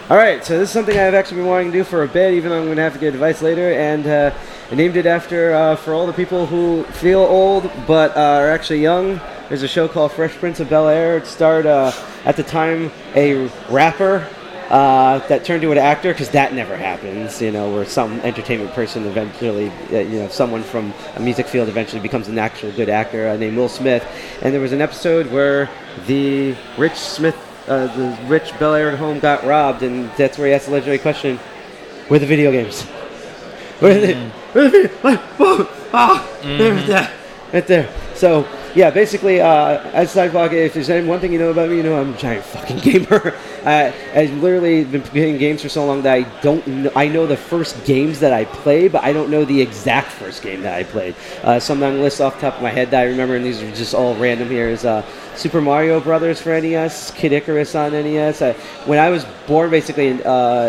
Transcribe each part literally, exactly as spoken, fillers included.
All right, so this is something I've actually been wanting to do for a bit, even though I'm going to have to get a device later, and uh, I named it after, uh, for all the people who feel old but uh, are actually young, there's a show called Fresh Prince of Bel-Air. It starred, uh, at the time, a rapper uh, that turned into an actor, because that never happens, you know, where some entertainment person eventually, uh, you know, someone from a music field eventually becomes an actual good actor uh, named Will Smith. And there was an episode where the Rich Smith Uh, the rich Bel-Air home got robbed, and that's where he asked the legendary question: where are the video games? Where are they? Mm. Where are the video? Whoa! Ah, Mm-hmm. there's that, right there. So yeah, basically, uh, as Sidewalk, if there's any one thing you know about me, you know I'm a giant fucking gamer. uh, I've literally been playing games for so long that I don't know. I know the first games that I play, but I don't know the exact first game that I played. Uh, some on lists off the top of my head that I remember, and these are just all random here. Is uh, Super Mario Brothers for N E S, Kid Icarus on N E S. Uh, when I was born, basically, uh,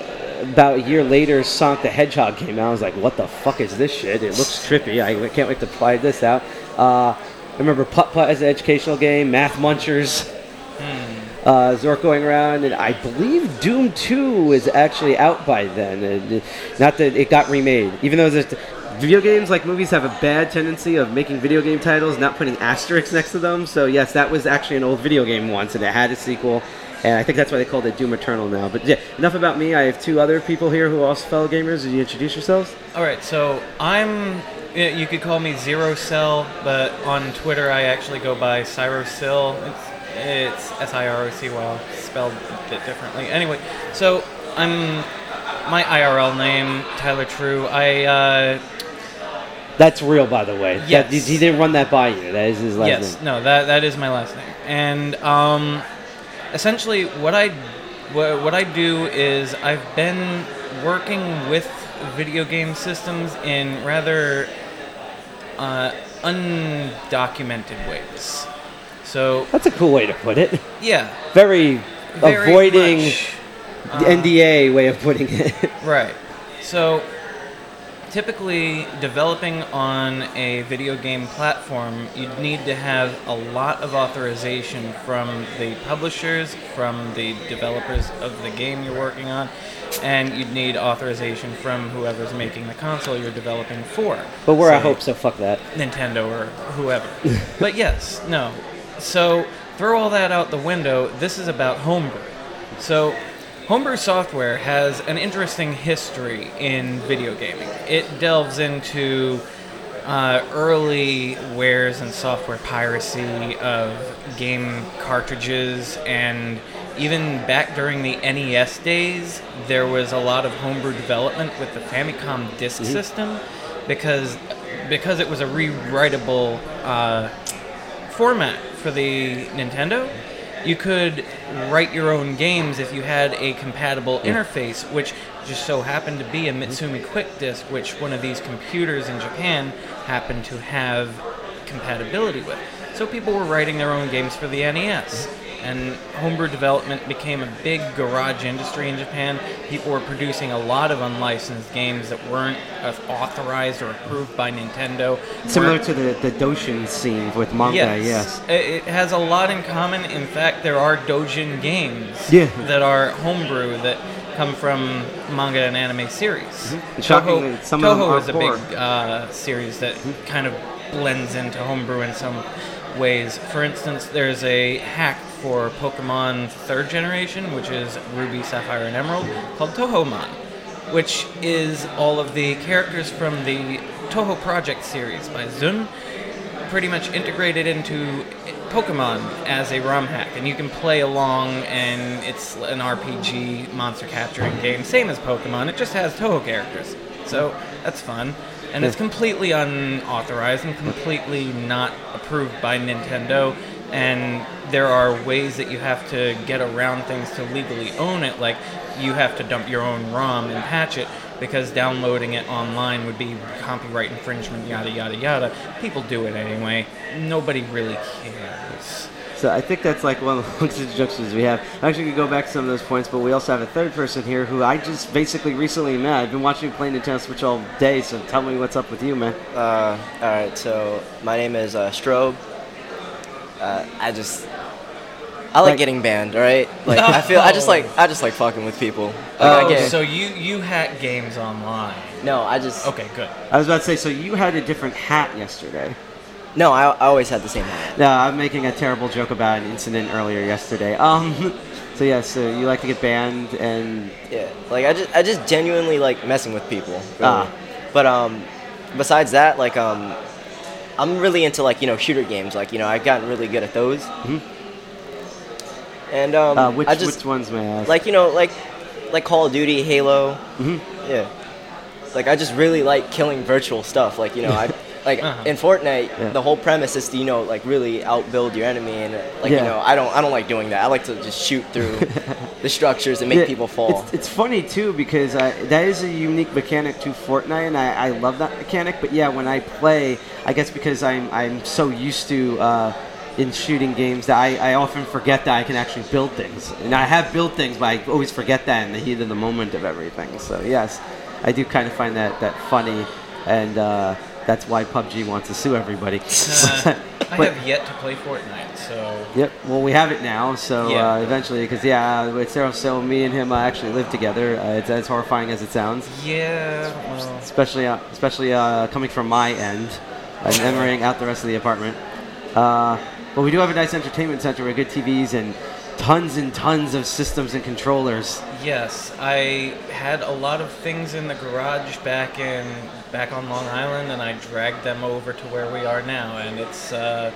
about a year later, Sonic the Hedgehog came out. I was like, what the fuck is this shit? It looks trippy. I can't wait to try this out. Uh, I remember Putt Putt as an educational game, Math Munchers, Hmm. uh, Zork going around, and I believe Doom two is actually out by then. And not that it got remade. Even though there's video games, like movies, have a bad tendency of making video game titles, not putting asterisks next to them. So yes, that was actually an old video game once, and it had a sequel. And I think that's why they called it Doom Eternal now. But yeah, enough about me. I have two other people here who are also fellow gamers. Did you introduce yourselves? All right, so I'm. You could call me Zero Cell, but on Twitter I actually go by Cyrosil. It's it's S I R O C Y, spelled a bit differently. Anyway, so I'm my I R L name Tyler True. I. Uh, That's real, by the way. Yes. That, he didn't run that by you. That is his last yes, name. no, that that is my last name, and um, essentially what I what, what I do is I've been working with video game systems in rather uh, undocumented ways. So That's a cool way to put it. yeah, Very, very avoiding much, the uh, N D A way of putting it. right. So typically, developing on a video game platform, you'd need to have a lot of authorization from the publishers, from the developers of the game you're working on, and you'd need authorization from whoever's making the console you're developing for. But we're Say at Hope, so fuck that. Nintendo or whoever. But yes, no. So, throw all that out the window. This is about homebrew. So, homebrew software has an interesting history in video gaming. It delves into uh, early wares and software piracy of game cartridges, and even back during the N E S days, there was a lot of homebrew development with the Famicom disk Mm-hmm. system because because it was a rewritable uh, format for the Nintendo. You could write your own games if you had a compatible interface, which just so happened to be a Mitsumi Quick Disk, which one of these computers in Japan happened to have compatibility with. So people were writing their own games for the N E S. And homebrew development became a big garage industry in Japan. People were producing a lot of unlicensed games that weren't uh, authorized or approved by Nintendo. Similar Were- to the, the Doshin scene with manga, yes. It it has a lot in common. In fact, there are doujin games Yeah. that are homebrew that come from manga and anime series. Mm-hmm. Shockingly, Toho, some of them Toho are is a poor. big uh, series that kind of blends into homebrew in some ways. For instance, there's a hack for Pokemon third generation, which is Ruby, Sapphire, and Emerald, called Tohomon, which is all of the characters from the Toho Project series by Zun, pretty much integrated into Pokemon as a ROM hack, and you can play along, and it's an R P G monster capturing game, same as Pokemon, it just has Toho characters, so that's fun. And it's completely unauthorized and completely not approved by Nintendo, and there are ways that you have to get around things to legally own it, like you have to dump your own ROM and patch it, because downloading it online would be copyright infringement, yada yada yada. People do it anyway. Nobody really cares. So I think that's like one of the longest introductions we have. Actually, we could go back to some of those points, but we also have a third person here who I just basically recently met. I've been watching you play Nintendo Switch all day, so tell me what's up with you, man. Uh, alright, so my name is uh, Strobe. Uh, I just, I like, Like- getting banned. All right. Like I feel I just like I just like fucking with people. Like, Oh, I get, So you you hack games online. no, I just Okay, good. I was about to say, so you had a different hat yesterday. no. I, I always had the same hat. No, I'm making a terrible joke about an incident earlier yesterday. Um, so yeah, so you like to get banned, and Yeah. Like I just I just genuinely like messing with people. Really. Ah. But um, besides that, like um, I'm really into like you know shooter games. Like you know I've gotten really good at those. Mhm. And um, uh, which I just which ones may I ask? like you know like like Call of Duty, Halo. Mhm. Yeah. Like I just really like killing virtual stuff. Like you know I like Uh-huh. in Fortnite, Yeah. the whole premise is to you know like really outbuild your enemy, and uh, like Yeah. you know I don't I don't like doing that. I like to just shoot through the structures and make Yeah, people fall. It's, it's funny too because uh, that is a unique mechanic to Fortnite, and I, I love that mechanic. But yeah, when I play, I guess because I'm I'm so used to uh, in shooting games that I, I often forget that I can actually build things, and I have built things, but I always forget that in the heat of the moment of everything. So yes, I do kind of find that that funny, and uh, that's why P U B G wants to sue everybody. Uh, I But- have yet to play Fortnite, so Yep. Well, we have it now, so Yeah. uh, eventually, because yeah, it's so, so me and him uh, actually live together. Uh, it's as horrifying as it sounds, yeah. Well, especially uh, especially uh, coming from my end and entering out the rest of the apartment. Uh, but we do have a nice entertainment center with good T Vs and tons and tons of systems and controllers. yes, I had a lot of things in the garage back in back on Long Island, and I dragged them over to where we are now, and it's uh,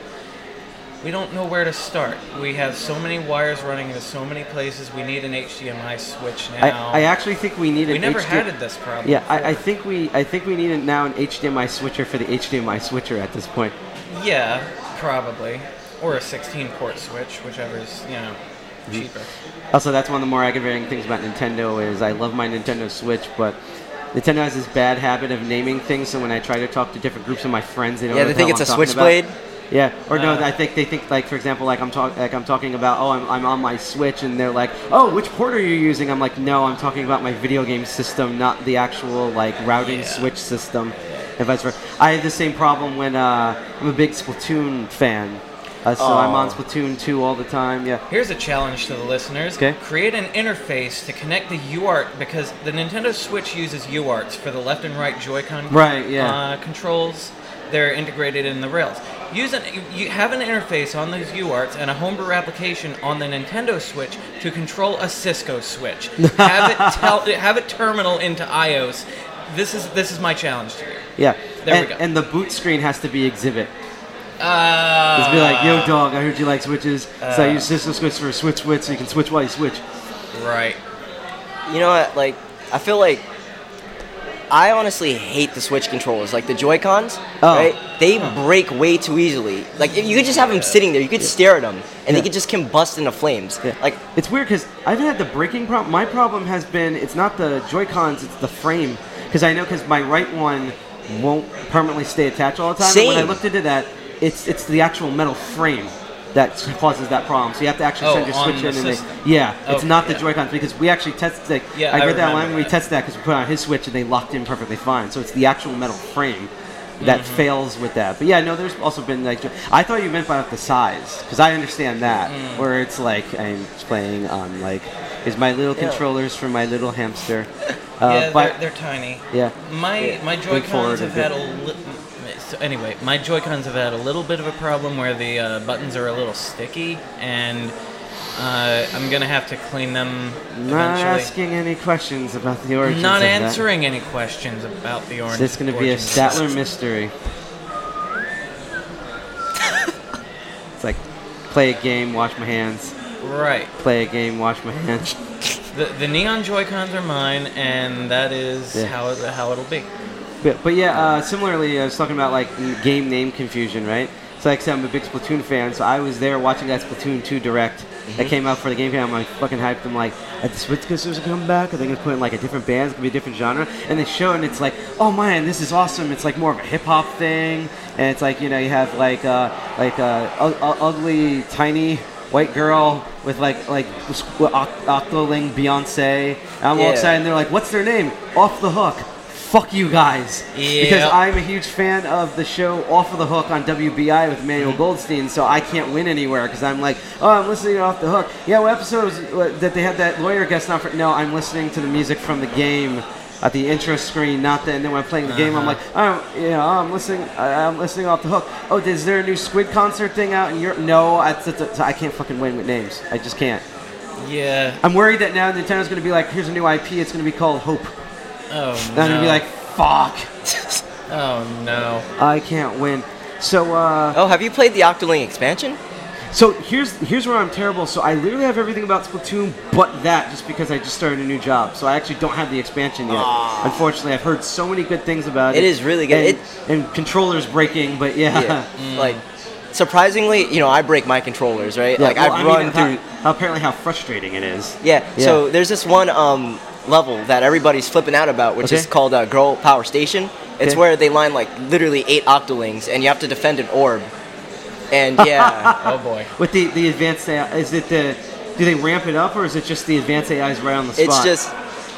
we don't know where to start. We have so many wires running into so many places. We need an H D M I switch I, now. I actually think we need we an never H D M I had this problem. Yeah, I, I before. think we I think we need now an H D M I switcher for the H D M I switcher at this point. Yeah, probably, or a sixteen port switch, whichever is you know Mm-hmm. cheaper. Also, that's one of the more aggravating things about Nintendo is I love my Nintendo Switch, but Nintendo has this bad habit of naming things. So when I try to talk to different groups of my friends, they don't Yeah, know they what think the it's a hell I'm talking Switchblade. about. Yeah, or no, Uh. I think they think like, for example, like I'm talking like I'm talking about, oh, I'm, I'm on my Switch, and they're like, oh, which port are you using? I'm like, no, I'm talking about my video game system, not the actual like routing Yeah. Switch system, and vice versa. I have the same problem when uh, I'm a big Splatoon fan, uh, so I'm on Oh. Splatoon two all the time. Yeah. Here's a challenge to the listeners. Okay. Create an interface to connect the U A R T, because the Nintendo Switch uses U A R Ts for the left and right Joy-Con Right, yeah. uh, controls. They're integrated in the rails. Use an, you have an interface on those U A R Ts and a homebrew application on the Nintendo Switch to control a Cisco Switch. Have it tel- have it terminal into iOS. This is this is my challenge to you. Yeah. There we and, go. and the boot screen has to be Exhibit. Uh, Just be like, yo, dog, I heard you like switches, so I Uh. use Cisco Switch for a switch switch, so you can switch while you switch. Right. You know what? Like, I feel like I honestly hate the Switch controllers, like the Joy-Cons. Oh. Right? They break way too easily. Like, if you could just have them sitting there, you could stare at them, and Yeah. they could just combust into flames. Yeah. Like, It's weird because I've had the breaking problem. My problem has been it's not the Joy-Cons, it's the frame. Because I know because my right one won't permanently stay attached all the time. And when I Same. looked into that, it's it's the actual metal frame that causes that problem. So you have to actually Oh, send your on Switch the in, and they, system. yeah, it's Okay, not the yeah. Joy-Cons because we actually tested. Like, Yeah, I I read that remember line when we that. tested that because we put it on his Switch and they locked in perfectly fine. So it's the actual metal frame that Mm-hmm. fails with that. But yeah, no, there's also been like I thought you meant by the size because I understand that Mm. where it's like I'm playing on like is my little Yeah. controllers for my little hamster. Uh, yeah, but they're, they're tiny. yeah, My Yeah. my Bring forward Joy-Cons a have bit. had a li- so anyway, my Joy-Cons have had a little bit of a problem where the uh, buttons are a little sticky, and uh, I'm gonna have to clean them not eventually. asking any questions about the origins. Not of that. answering any questions about the orange. It's going to be a origins. Statler mystery. It's like play a game, wash my hands. Right. Play a game, wash my hands. The the neon Joy-Cons are mine, and that is Yeah. how it, how it'll be. But, but yeah, uh, similarly, I was talking about like n- game name confusion, right? So like I said, I'm a big Splatoon fan, so I was there watching that Splatoon two Direct that came out for the game. Fan. I'm like fucking hyped. I'm like, are the Switch consoles gonna come back? Are they gonna put in like a different band? It's gonna be a different genre. And they show, it and it's like, oh man, this is awesome. It's like more of a hip hop thing, and it's like you know you have like uh, like uh, u- u- ugly tiny white girl with like like Oct- Octoling Beyonce. And I'm all Yeah. excited. And they're like, what's their name? Off the Hook. fuck you guys. Yeah. Because I'm a huge fan of the show Off of the Hook on W B I with Emmanuel Goldstein, so I can't win anywhere because I'm like, oh, I'm listening to Off the Hook. Yeah, what episode was what, that they had that lawyer guest on for? No, I'm listening to the music from the game at the intro screen, not the. And then when I'm playing the game, I'm like, oh, you know, I'm listening. I'm listening Off the Hook. Oh, is there a new Squid concert thing out in Europe? No, I, I can't fucking win with names. I just can't. Yeah. I'm worried that now Nintendo's going to be like, here's a new I P. It's going to be called Hope. Oh, And no. I'm going to be like, fuck. Oh, no. I can't win. So, uh... Oh, have you played the Octoling expansion? So, here's here's where I'm terrible. So, I literally have everything about Splatoon but that just because I just started a new job. So, I actually don't have the expansion yet. Aww. Unfortunately, I've heard so many good things about it. It is really good. And, It- and controllers breaking, but yeah. Yeah. Mm. Like, surprisingly, you know, I break my controllers, right? Yeah, like, well, I've I run mean, through... How, how apparently how frustrating it is. Yeah, Yeah. so there's this one um, level that everybody's flipping out about, which Okay. is called uh, Girl Power Station. It's Okay. where they line, like, literally eight Octolings, and you have to defend an orb. And, yeah... Oh, boy. With the, the advanced A I, is it the... Do they ramp it up, or is it just the advanced A Is right on the spot? It's just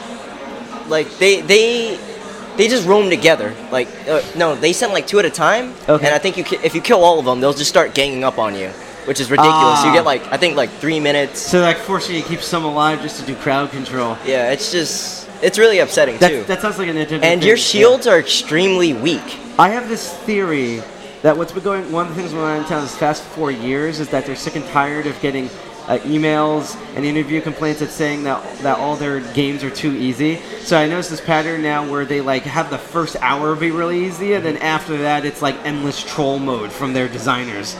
like they they they just roam together. Like uh, no, they send like two at a time. Okay. And I think you ki- if you kill all of them, they'll just start ganging up on you, which is ridiculous. Ah. You get like I think like three minutes. So like forcing you to keep some alive just to do crowd control. Yeah, it's just it's really upsetting too. That, that sounds like a Nintendo and thing. your shields are extremely weak. I have this theory that what's been going. One of the things going on in town this past four years is that they're sick and tired of getting uh, emails and interview complaints that's saying that that all their games are too easy. So I noticed this pattern now where they like have the first hour be really easy, and then after that it's like endless troll mode from their designers.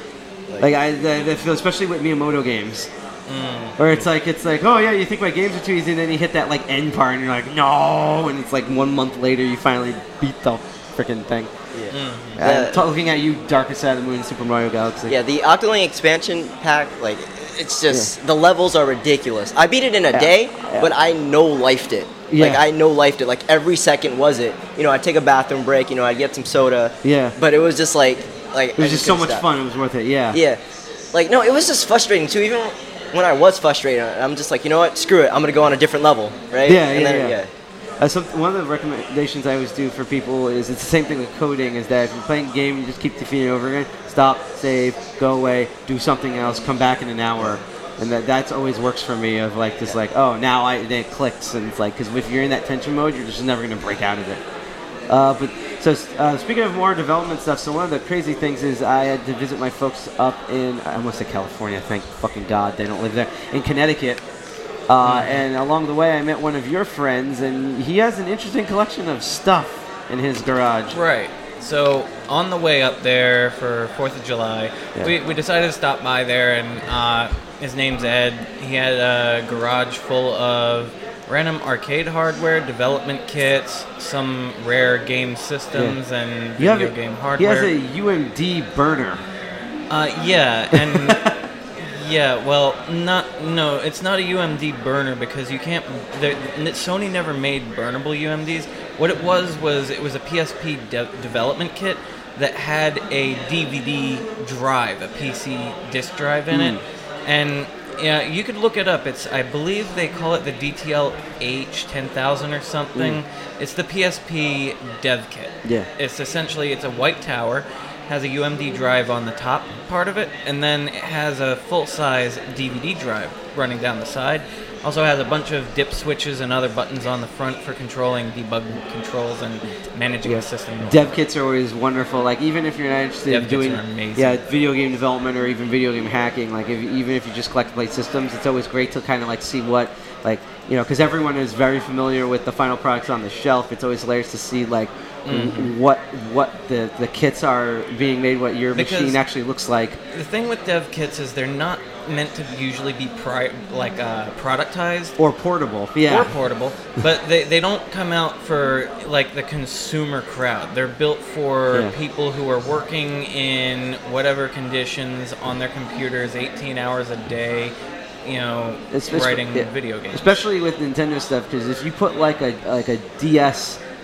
Like I, I feel, especially with Miyamoto games. Mm. Or it's like it's like, oh yeah, you think my games are too easy, and then you hit that like end part, and you're like, no, and it's like one month later you finally beat the freaking thing. Yeah. Mm. Uh, t- looking at you, Darkest Side of the Moon, Super Mario Galaxy. Yeah, the Octoling expansion pack, like, it's just, the levels are ridiculous. I beat it in a Yeah, day, yeah. but I no-lifed it. Yeah. Like, I no-lifed it. Like, every second was it. You know, I'd take a bathroom break, you know, I'd get some soda. Yeah. But it was just like, like It was I just so couldn't much stop. fun. It was worth it. Yeah. Yeah. Like, no, it was just frustrating, too. Even when I was frustrated, I'm just like, you know what, screw it. I'm going to go on a different level, right? Yeah, And yeah, then, yeah. Uh, some, one of the recommendations I always do for people is it's the same thing with coding, is that if you're playing a game, you just keep defeating it over again. Stop, save, go away, do something else, come back in an hour. And that that's always works for me, of like, just like, oh, now I, then it clicks. And it's like, because if you're in that tension mode, you're just never going to break out of it. Uh, but so uh, speaking of more development stuff, so one of the crazy things is I had to visit my folks up in, I almost said California, thank fucking God they don't live there, in Connecticut. Uh, and along the way, I met one of your friends, and he has an interesting collection of stuff in his garage. Right. So on the way up there for fourth of July, Yeah. we, we decided to stop by there, and uh, his name's Ed. He had a garage full of random arcade hardware, development kits, some rare game systems, and You have video a- game He hardware. has a U M D burner. Uh, yeah, and yeah, well, not no, it's not a U M D burner because you can't. there- Sony never made burnable U M Ds. What it was was it was a P S P de- development kit that had a D V D drive, a P C disc drive in it, and yeah, you could look it up. It's I believe they call it the D T L H ten thousand or something. It's the P S P dev kit. Yeah. It's essentially it's a white tower, has a U M D drive on the top part of it, and then it has a full-size D V D drive running down the side. Also has a bunch of dip switches and other buttons on the front for controlling debug controls and managing Yeah. the system. Dev kits are always wonderful. Like even if you're not interested Dev in kits doing are amazing. yeah video game development or even video game hacking, like if, even if you just collect play systems, it's always great to kind of like see what like you know because everyone is very familiar with the final products on the shelf. It's always hilarious to see like Mhm. what what the the kits are being made, what your Because- machine actually looks like. The thing with dev kits is they're not meant to usually be pri- like uh, productized Or portable, yeah. or portable, but they, they don't come out for like the consumer crowd. They're built for Yeah. people who are working in whatever conditions on their computers eighteen hours a day, you know, It's- it's- writing yeah. video games. Especially with Nintendo stuff, because if you put like a like a D S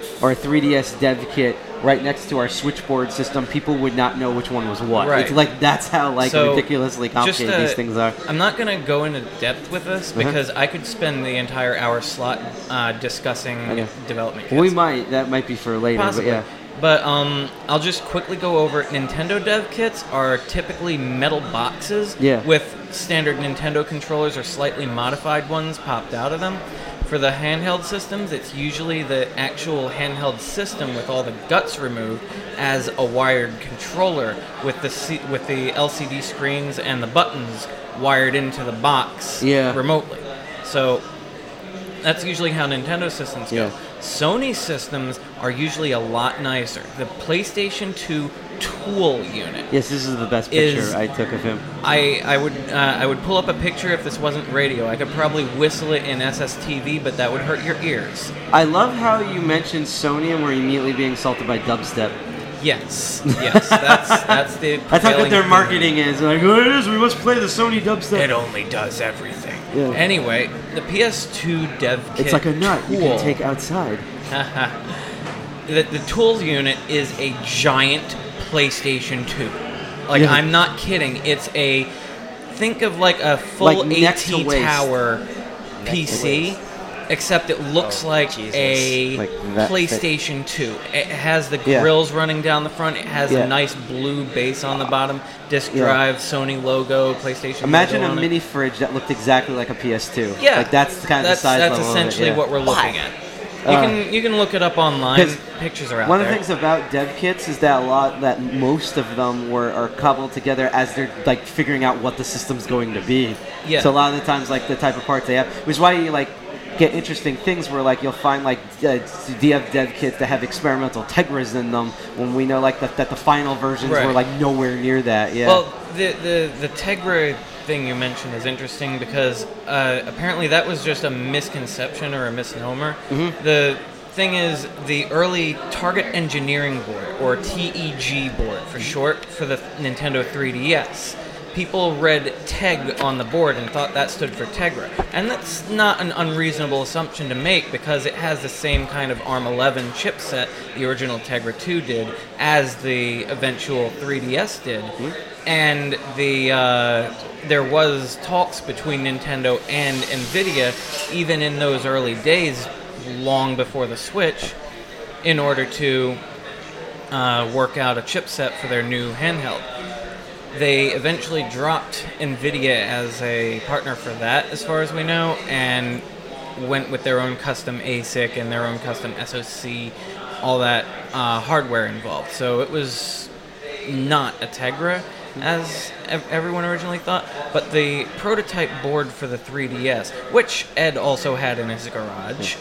or a three D S dev kit right next to our switchboard system, people would not know which one was what. Right. It's like that's how like So, ridiculously complicated just, uh, these things are. I'm not going to go into depth with this because I could spend the entire hour slot uh, discussing Okay. development kits. We might. That might be for later. Possibly. But yeah. But um, I'll just quickly go over it. Nintendo dev kits are typically metal boxes Yeah. with standard Nintendo controllers or slightly modified ones popped out of them. For the handheld systems, it's usually the actual handheld system with all the guts removed as a wired controller with the C- with the L C D screens and the buttons wired into the box Yeah. remotely. So that's usually how Nintendo systems go. Yeah. Sony systems are usually a lot nicer. The PlayStation two tool unit. Yes, this is the best picture Is- I took of him. I, I would uh, I would pull up a picture if this wasn't radio. I could probably whistle it in S S T V, but that would hurt your ears. I love how you mentioned Sony and we're immediately being insulted by dubstep. Yes, yes, that's that's the. That's how good prevailing their thing. marketing is. Like, oh, it is. We must play the Sony dubstep. It only does everything. Yeah. Anyway, the P S two dev kit. It's like a nut you tool- can take outside. the, the tools unit is a giant PlayStation two. Like, Yeah. I'm not kidding. It's a, think of like a full Like next to AT waist. Tower P C, except it looks Oh, like Jesus. a Like that thick. PlayStation two. It has the Yeah. grills running down the front. It has Yeah. a nice blue base on the bottom. Disk Yeah. drive, Sony logo, PlayStation Imagine logo a on it. mini fridge that looked exactly like a P S two. Yeah, Like that's kind of that's, the size That's level of it, essentially yeah. what we're looking at. You Uh, can you can look it up online. 'cause Pictures are out One there. of the things about dev kits is that a lot that most of them were are cobbled together as they're like figuring out what the system's going to be. Yeah. So a lot of the times, like the type of parts they have, which is why you like get interesting things where like you'll find like uh, D F dev kits that have experimental Tegras in them when we know like that that the final versions Right. were like nowhere near that. Yeah. Well, the the the Tegra thing you mentioned is interesting because uh, apparently that was just a misconception or a misnomer. Mm-hmm. The thing is, the early Target Engineering Board, or T E G board for short, for the Nintendo three D S. People read Teg on the board and thought that stood for Tegra. And that's not an unreasonable assumption to make because it has the same kind of ARM eleven chipset the original Tegra two did as the eventual three D S did. And the uh, there was talks between Nintendo and Nvidia even in those early days, long before the Switch, in order to uh, work out a chipset for their new handheld. They eventually dropped Nvidia as a partner for that, as far as we know, and went with their own custom A S I C and their own custom S O C, all that uh, hardware involved. So it was not a Tegra, as ev- everyone originally thought, but the prototype board for the three D S, which Ed also had in his garage,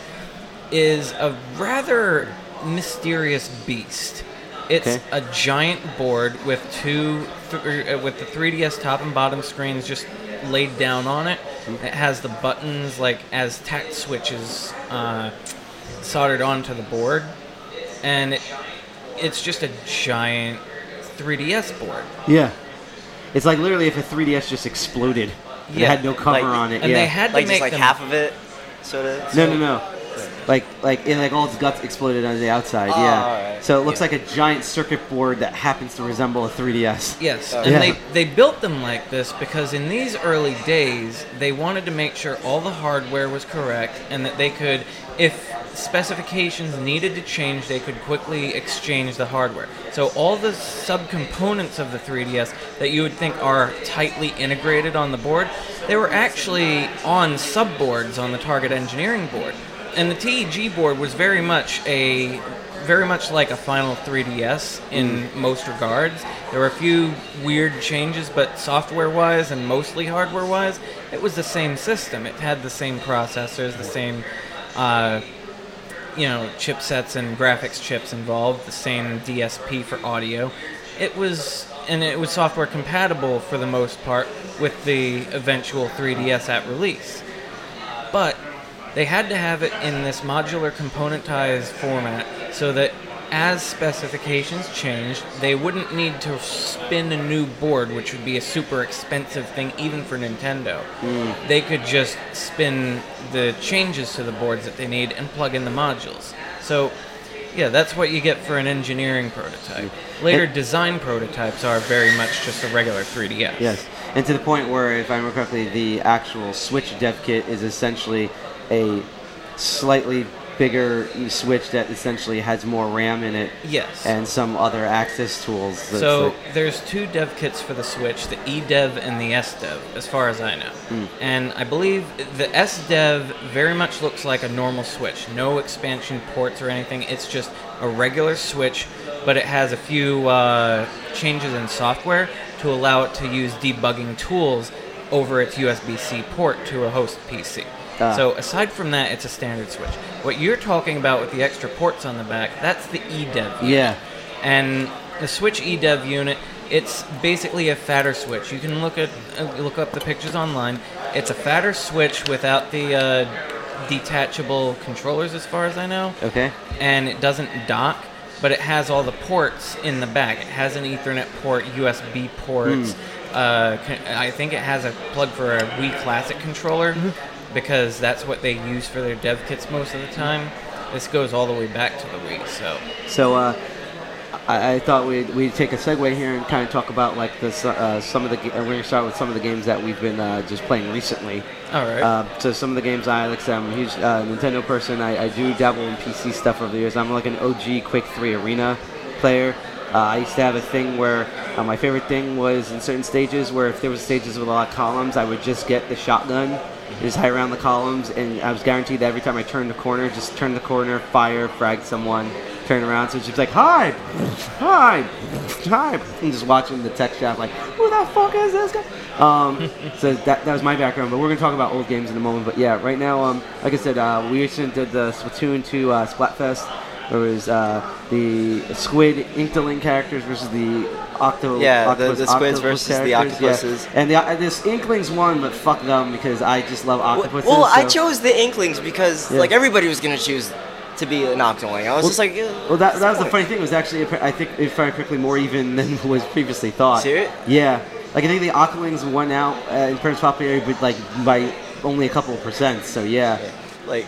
is a rather mysterious beast. It's Okay. a giant board with two, th- uh, with the three D S top and bottom screens just laid down on it. It has the buttons like as tact switches uh, soldered onto the board, and it, it's just a giant three D S board. yeah. It's like literally if a three D S just exploded. and Yeah. It had no cover Like- on it. And yeah. they had to Like make just like them. half of it, sort of. No, no, no. Like, like, in like all its guts exploded on the outside. Oh, yeah. alright. So it looks Yeah. like a giant circuit board that happens to resemble a three D S. Yes, Oh. and Yeah. they, they built them like this because in these early days, they wanted to make sure all the hardware was correct and that they could, if specifications needed to change, they could quickly exchange the hardware. So all the subcomponents of the three D S that you would think are tightly integrated on the board, they were actually on subboards on the Target Engineering board. And the T E G board was very much a very much like a final three D S in most regards. There were a few weird changes, but software-wise and mostly hardware-wise, it was the same system. It had the same processors, the same, uh, you know, chipsets and graphics chips involved, the same D S P for audio. It was, and it was software compatible for the most part with the eventual three D S at release. But they had to have it in this modular componentized format so that as specifications changed, they wouldn't need to spin a new board, which would be a super expensive thing even for Nintendo. They could just spin the changes to the boards that they need and plug in the modules. So Yeah, that's what you get for an engineering prototype. Later design prototypes are very much just a regular three D S. Yes, and to the point where, if I remember correctly, the actual Switch dev kit is essentially a slightly bigger Switch that essentially has more RAM in it. Yes. And some other access tools. That's So like, there's two dev kits for the Switch, the eDev and the SDev, as far as I know. Mm. And I believe the SDev very much looks like a normal Switch. No expansion ports or anything. It's just a regular Switch, but it has a few uh, changes in software to allow it to use debugging tools over its U S B C port to a host P C. Ah. So aside from that, it's a standard Switch. What you're talking about with the extra ports on the back, that's the eDev unit. yeah. And the Switch eDev unit, it's basically a fatter Switch. You can look at uh, look up the pictures online. It's a fatter Switch without the uh, detachable controllers, as far as I know. Okay. And it doesn't dock, but it has all the ports in the back. It has an Ethernet port, U S B ports. Uh, con- I think it has a plug for a Wii Classic controller, because that's what they use for their dev kits most of the time. This goes all the way back to the Wii, so... So uh, I, I thought we'd, we'd take a segue here and kind of talk about like this, uh, some of the. We're going to start with some of the games that we've been uh, just playing recently. All right. Uh, so some of the games I like. I said, I'm a huge uh, Nintendo person. I, I do dabble in P C stuff over the years. I'm like an O G Quake three Arena player. Uh, I used to have a thing where uh, my favorite thing was in certain stages where if there was stages with a lot of columns, I would just get the shotgun, just hide around the columns, and I was guaranteed that every time I turned the corner, just turn the corner, fire, frag someone, turn around. So it's just like, hide, hide, hide, and just watching the text chat like, who the fuck is this guy? Um, so that, that was my background, but we're going to talk about old games in a moment. But yeah, right now, um, like I said, uh, we recently did the Splatoon two uh, Splatfest. There was uh, the Squid Inkling characters versus the Octo. Yeah, octopus, the, the squids octopus versus the characters, octopuses. Yeah. And the, uh, this Inklings won, but fuck them because I just love octopuses. Well, I so- chose the Inklings because Yeah. like everybody was gonna choose to be an Octoling. I was Well- just like, eh, Well, that, what's that was the point? funny thing. It was actually, I think, if I quickly, more even than was previously thought. Serious? Yeah. Like, I think the Octolings won out uh, in terms of popularity, but, like, by only a couple of percent, so yeah. Like,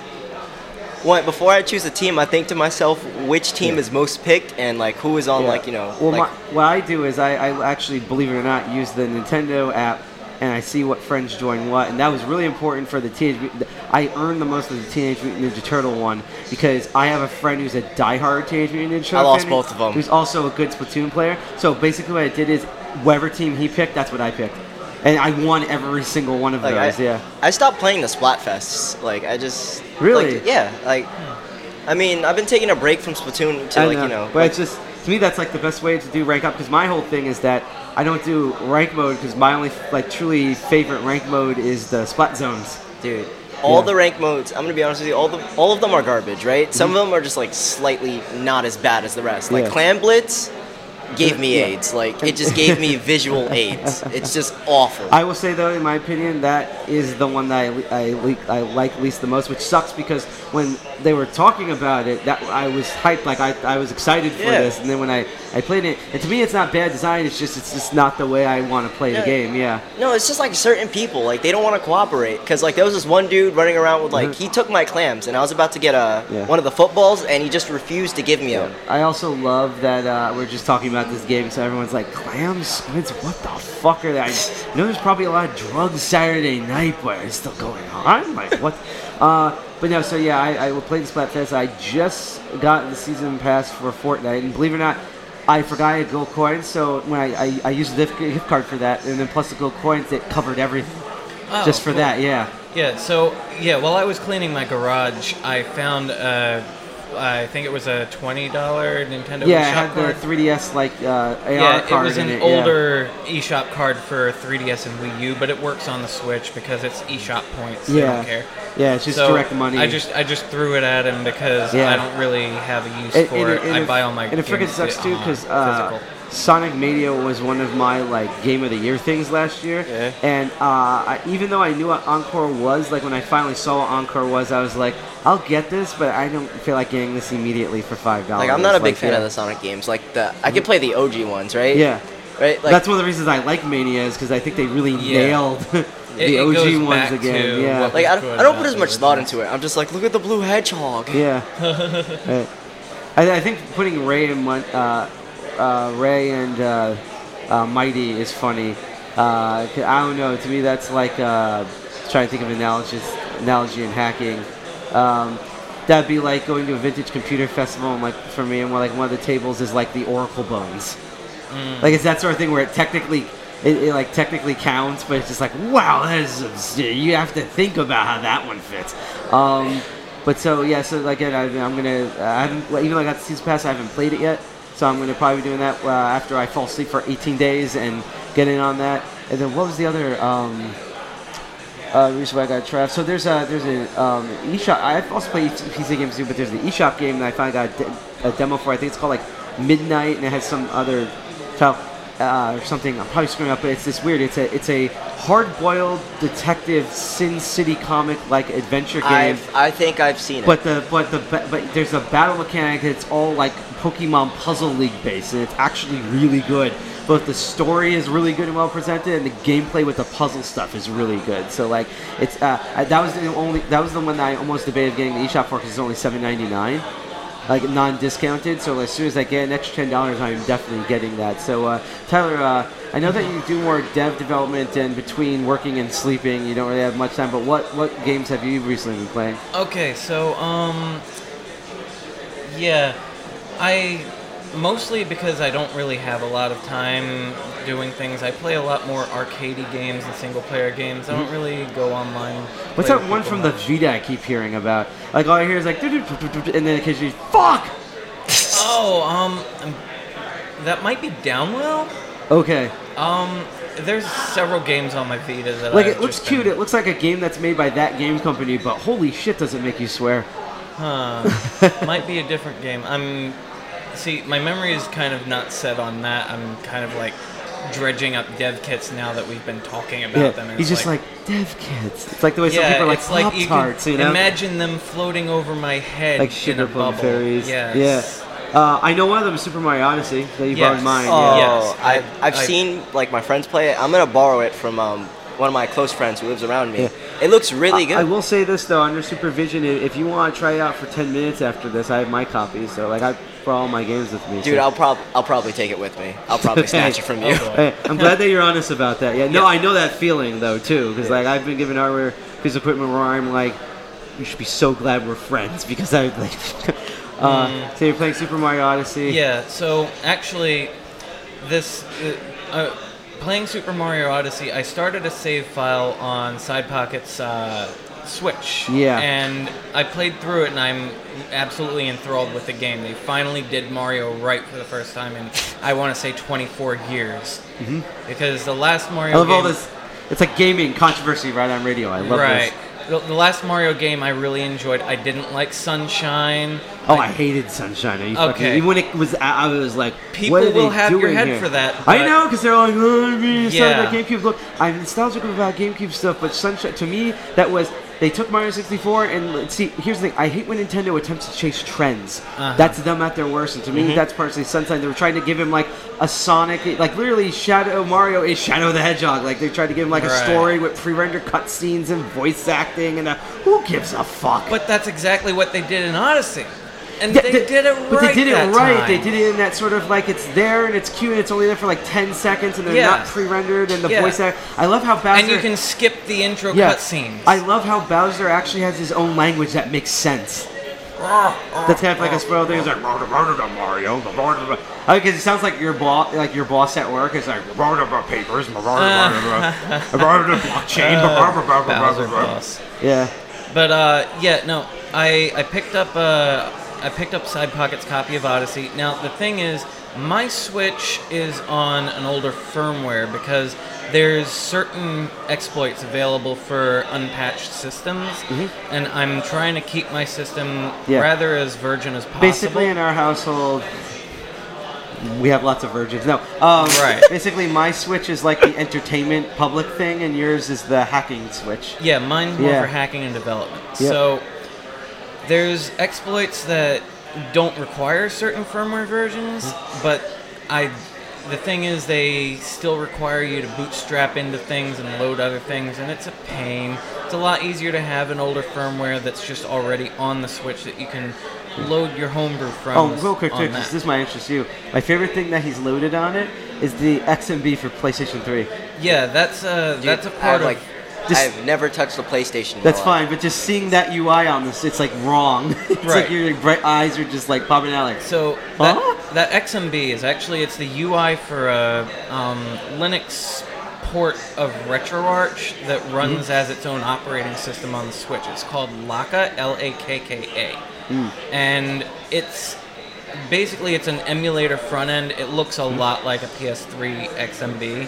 what, before I choose a team, I think to myself, which team Yeah. is most picked and, like, who is on, Yeah. like, you know, Well, like, my, what I do is I, I actually, believe it or not, use the Nintendo app, and I see what friends join what, and that was really important for the Teenage Mutant. I earned the most of the Teenage Mutant Ninja Turtle one because I have a friend who's a diehard Teenage Mutant Ninja Turtle I lost fan both of them. who's also a good Splatoon player. So basically, what I did is whatever team he picked, that's what I picked, and I won every single one of like those. I, yeah. I stopped playing the Splatfests. Like, I just... Really? like, yeah, like... I mean, I've been taking a break from Splatoon to, I like, you know... but like, it's just, to me, that's like the best way to do rank up, because my whole thing is that I don't do rank mode because my only like truly favorite rank mode is the Splat Zones. dude, all Yeah. the rank modes, I'm gonna be honest with you, all the all of them are garbage, right? Some of them are just, like, slightly not as bad as the rest. Like, Yeah. Clan Blitz gave me Yeah. AIDS. Like, it just gave me visual AIDS. It's just awful. I will say though, in my opinion, that is the one that I, le- I, le- I like least the most, which sucks because when they were talking about it, that I was hyped, like I, I was excited for Yeah. this, and then when I, I played it, and to me it's not bad design, it's just it's just not the way I want to play Yeah. the game. Yeah. No, it's just like certain people, like they don't want to cooperate. Cause like there was this one dude running around with like Mhm. he took my clams, and I was about to get a Yeah. one of the footballs, and he just refused to give me them. I also love that uh, we're just talking about this game, so everyone's like, clams, squids, what the fuck are they? I know there's probably a lot of drugs Saturday night, but it's still going on. Like, what? Uh, but no, so yeah, I, I will play the Splatfest. I just got the season pass for Fortnite, and believe it or not, I forgot I had gold coins, so when I, I, I used the gift card for that, and then plus the gold coins, it covered everything. Oh, just for cool. that, yeah. Yeah, so, yeah, while I was cleaning my garage, I found, uh, I think it was a twenty dollar Nintendo Yeah, it eShop had the card. three D S, like, uh, A R Yeah, it card was in an it, yeah. older eShop card for three D S and Wii U, but it works on the Switch because it's eShop points. They Yeah. don't care. Yeah, it's just So direct money. I just I just threw it at him because Yeah. I don't really have a use And- for and it. and I it- buy all my and it freaking games sucks too uh, because uh, physical. Sonic Mania was one of my like game of the year things last year. Yeah. And uh, I, even though I knew what Encore was, like when I finally saw what Encore was, I was like, I'll get this, but I don't feel like getting this immediately for five dollars. Like I'm not a big fan of the Sonic games. Like the I can play the O G ones, right? Yeah. Right. Like That's one of the reasons I like Mania is because I think they really Yeah. nailed the It- it O G goes ones back again. to Yeah. what- like I Which don't, was I don't put as not much the thought original. into it. I'm just like, look at the blue hedgehog. Yeah. Right. I, I think putting Ray and Mon- uh, uh, Ray and uh, uh, Mighty is funny. Uh, 'cause I don't know. To me, that's like uh, trying to think of an analogy, analogy in hacking. Um, that'd be like going to a vintage computer festival, and like for me, and one, like one of the tables is like the Oracle Bones. Mm. Like it's that sort of thing where it technically, it, it like technically counts, but it's just like, wow, that is, you have to think about how that one fits. Um, but so yeah, so like again, I, I'm gonna, I haven't, even though I got the season pass, I haven't played it yet. So I'm gonna probably be doing that uh, after I fall asleep for eighteen days and get in on that. And then what was the other um, uh, reason why I got trapped? So there's a there's a um, eShop. I also play P C games too, but there's the eShop game that I finally got a, de- a demo for. I think it's called like Midnight, and it has some other title uh, or something. I'm probably screwing up, but it's this weird. It's a it's a hard-boiled detective Sin City comic like adventure game. I've, I think I've seen it. But the but the but there's a battle mechanic that's all like Pokemon Puzzle League based, and it's actually really good. Both the story is really good and well presented, and the gameplay with the puzzle stuff is really good. So like, it's uh, I, that was the only that was the one that I almost debated getting the eShop for because it's only seven ninety-nine, like non-discounted. So as soon as I get an extra ten dollars, I'm definitely getting that. So uh, Tyler, uh, I know that you do more dev development, and between working and sleeping, you don't really have much time. But what what games have you recently been playing? Okay, so um, yeah, I. Mostly because I don't really have a lot of time doing things. I play a lot more arcadey games and single-player games. I don't really go online. What's that one from the Vita I keep hearing about? Like all I hear is like, and then occasionally, fuck. Oh, um, that might be Downwell. Okay. Um, there's several games on my Vita that like I've it looks just cute. been... It looks like a game that's made by that game company, but holy shit, does it make you swear? Huh. Might be a different game. I'm. See, my memory is kind of not set on that. I'm kind of like dredging up dev kits now that we've been talking about yeah, them. And he's it's just like, like, dev kits. It's like the way yeah, some people are like it's like Pop you Tarts, can you know? Imagine them floating over my head like in sugar a plum bubble. fairies. Yes. Yeah. Uh, I know one of them is Super Mario Odyssey that you Yes. brought in mind. Oh, yeah. Yes. I've, I've I- seen like my friends play it. I'm gonna borrow it from um, one of my close friends who lives around me. Yeah. It looks really I, good. I will say this though, under supervision, i- if you want to try it out for ten minutes after this, I have my copy. So like I brought all my games with me. Dude, so. I'll prob I'll probably take it with me. I'll probably snatch it from you. Oh, boy. Hey, I'm glad that you're honest about that. Yeah, no, Yeah. I know that feeling though too, because like I've been given hardware piece of equipment where I'm like, you should be so glad we're friends because I like. uh, Mm. So you're playing Super Mario Odyssey. Yeah, so actually, this uh, uh, playing Super Mario Odyssey, I started a save file on SidePocket's uh, Switch. Yeah. And I played through it, and I'm absolutely enthralled with the game. They finally did Mario right for the first time in, I want to say, twenty-four years. Mm-hmm. Because the last Mario I love game... all this. It's like gaming controversy right on radio. I love right. this. The, the last Mario game I really enjoyed. I didn't like Sunshine. Oh, I hated Sunshine. Are you fucking, Okay. even when it was, I was like, People what are will they have your doing head here? for that, I but- know, because they're like, oh, I mean, it's Yeah. not about GameCube. Look, I'm nostalgic about GameCube stuff, but Sunshine, to me, that was, they took Mario sixty-four, and see, here's the thing, I hate when Nintendo attempts to chase trends. Uh-huh. That's them at their worst, and to me, that's partially Sunshine. They were trying to give him, like, a Sonic, like, literally, Shadow Mario is Shadow the Hedgehog. Like, they tried to give him, like, a Right. story with pre-rendered cutscenes and voice acting, and a, who gives a fuck? But that's exactly what they did in Odyssey. And Yeah, they they- did it right But they did it that right. time. They did it in that sort of like it's there and it's cute and it's only there for like ten seconds and they're Yeah. not pre-rendered and the Yeah. voice act. I love how Bowser. And you can skip the intro yeah, cutscenes. I love how Bowser actually has his own language that makes sense. That's kind of like a spoiled thing. It's like Mario, because it sounds like your boss, like your boss at work. It's like papers, blockchain. Bowser boss. Yeah. But uh, yeah, no, I I picked up uh I picked up SidePocket's copy of Odyssey. Now the thing is, my Switch is on an older firmware because there's certain exploits available for unpatched systems, Mm-hmm. and I'm trying to keep my system Yeah. rather as virgin as possible. Basically, in our household, we have lots of virgins. No, um, Right. Basically, my Switch is like the entertainment public thing, and yours is the hacking Switch. Yeah, mine's more Yeah. for hacking and development. Yep. So there's exploits that don't require certain firmware versions, but I the thing is, they still require you to bootstrap into things and load other things, and it's a pain. It's a lot easier to have an older firmware that's just already on the Switch that you can load your homebrew from. Oh, real quick, on too, 'cause that. this might interest you. My favorite thing that he's loaded on it is the X M B for PlayStation three. Yeah, that's uh, Dude, that's a I've, part of. like, Just- I've never touched the PlayStation. in That's my life. fine, but just seeing that U I on this, it's like wrong. It's Right. like your bright eyes are just like popping out like. So that, Huh? that X M B is actually it's the U I for a um, Linux port of RetroArch that runs as its own operating system on the Switch. It's called Lakka, L A K K A, and it's basically it's an emulator front end. It looks a lot like a P S three X M B,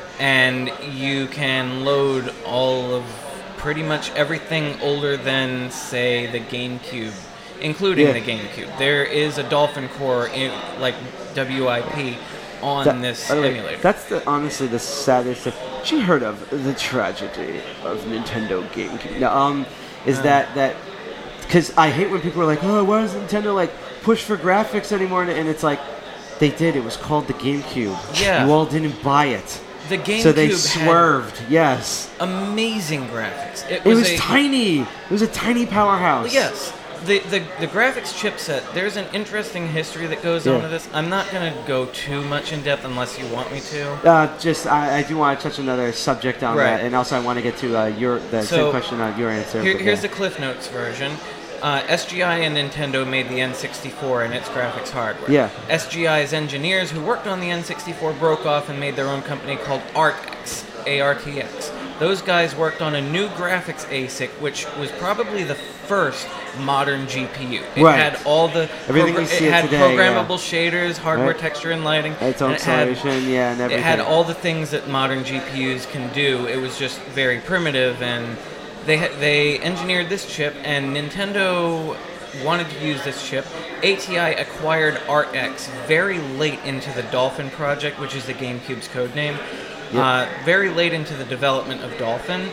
and you can load all of pretty much everything older than, say, the GameCube, including Yeah. the GameCube. There is a Dolphin Core, in, like W I P, on That- this by the way, emulator. That's the, honestly the saddest. Thing. She heard of the tragedy of Nintendo GameCube. No, um, is Uh. that that because I hate when people are like, oh, why does Nintendo like push for graphics anymore? And it's like they did. It was called the GameCube. Yeah. You all didn't buy it, The GameCube so they had swerved. Yes. amazing graphics. It It was, was a, tiny. It was a tiny powerhouse. Yes. The, the the graphics chipset, there's an interesting history that goes Yeah. on to this. I'm not going to go too much in depth unless you want me to. Uh, just I, I do want to touch another subject on Right. that, and also I want to get to uh, your the So, same question on your answer. Here, but here's yeah. the Cliff Notes version. Uh, S G I and Nintendo made the N sixty-four and its graphics hardware. Yeah. S G I's engineers who worked on the N sixty-four broke off and made their own company called ARTX, A R T X. Those guys worked on a new graphics A S I C, which was probably the first modern G P U. It Right. had all the Everything progr- we see it it had today, programmable shaders, hardware, Right. texture, and lighting. Its own and it had- acceleration, yeah, and everything. It had all the things that modern G P Us can do. It was just very primitive, and they ha- they engineered this chip, and Nintendo wanted to use this chip. A T I acquired ArtX very late into the Dolphin project, which is the GameCube's codename. Yep. Uh, very late into the development of Dolphin.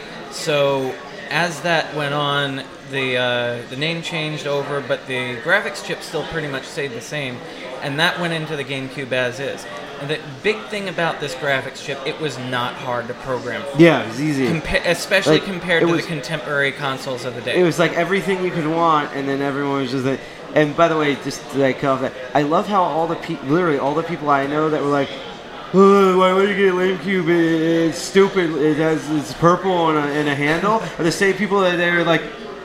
So as that went on, the uh, the name changed over, but the graphics chip still pretty much stayed the same, and that went into the GameCube as is. And the big thing about this graphics chip, it was not hard to program for. Yeah, it was easy. Compa- especially Like, compared it to was- the contemporary consoles of the day. It was like everything you could want, and then everyone was just like. And by the way, just to like cut off that, I love how all the people, literally all the people I know that were like, oh, why would you get a GameCube? It, it's stupid. It has it's purple and a, and a handle. Are the same people that they're like,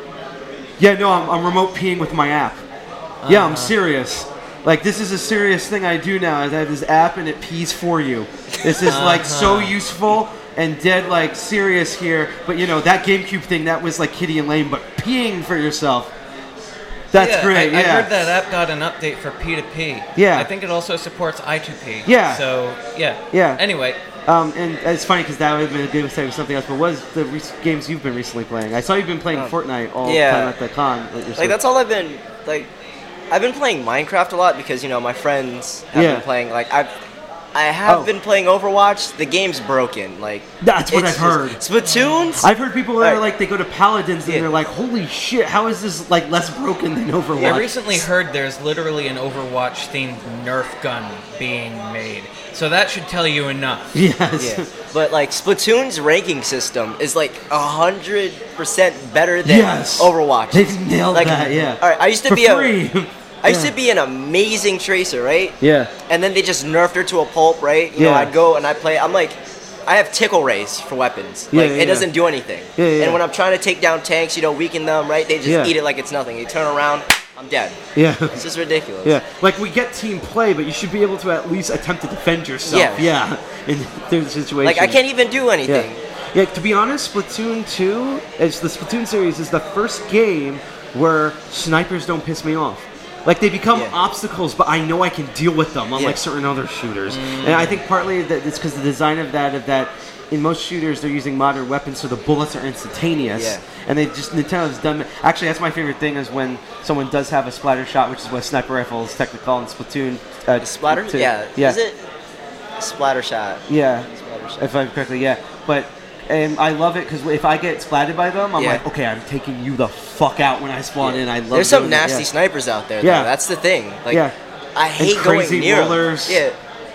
yeah, no, I'm, I'm remote peeing with my app. Yeah, I'm Uh-huh. serious. Like this is a serious thing I do now. Is I have this app and it pees for you. This is like so Uh-huh. useful and dead like serious here. But you know that GameCube thing that was like Kitty and Lane, but peeing for yourself. That's yeah, great. I, yeah. I heard that app got an update for P two P. Yeah. I think it also supports I two P. Yeah. So yeah. Yeah. Anyway, Um, and it's funny because that would have been a good say something else. But what is the re- games you've been recently playing? I saw you've been playing Um, Fortnite all yeah. the time at the con. Like, you're Like so- that's all I've been like. I've been playing Minecraft a lot because you know my friends have Yeah. been playing. Like I've, I have Oh. been playing Overwatch. The game's broken. Like That's what it's I've heard. just- Splatoons. I've heard people that are Right. like they go to Paladins and Yeah. they're like, "Holy shit! How is this like less broken than Overwatch?" I recently heard there's literally an Overwatch themed Nerf gun being made. So that should tell you enough. Yes. Yeah, but like Splatoon's ranking system is like a hundred percent better than Yes. Overwatch. They've nailed like, that. Yeah. All right, I used to For be free. a, I used Yeah. to be an amazing tracer, right? Yeah. And then they just nerfed her to a pulp, right? You know, Yeah. I'd go and I play. I'm like, I have tickle rays for weapons. Yeah, Like yeah, it yeah. doesn't do anything. Yeah, yeah, and yeah. when I'm trying to take down tanks, you know, weaken them, right? They just Yeah. eat it like it's nothing. You turn around, I'm dead. Yeah. It's just ridiculous. Yeah, like we get team play, but you should be able to at least attempt to defend yourself. Yeah. Yeah, in those situations. Like I can't even do Yeah. anything. Yeah, to be honest, Splatoon two, it's the Splatoon series is the first game where snipers don't piss me off. Like they become Yeah. obstacles, but I know I can deal with them, unlike Yeah. certain other shooters. And I think partly that it's because the design of that of that. In most shooters, they're using modern weapons, so the bullets are instantaneous. Yeah. And they just Nintendo's done. Actually, that's my favorite thing is when someone does have a splatter shot, which is what sniper rifle is technically called in Splatoon. Uh, The splatter? to- yeah. Yeah. Is it splatter shot? Yeah. Splatter shot. If I'm correctly, yeah. But um, I love it because if I get splatted by them, I'm Yeah. like, okay, I'm taking you the fuck out when I spawn in. I love. There's some doing it, nasty yeah. snipers out there. Yeah. Though. That's the thing. Like, Yeah. I hate going crazy near 'em. rollers. Yeah.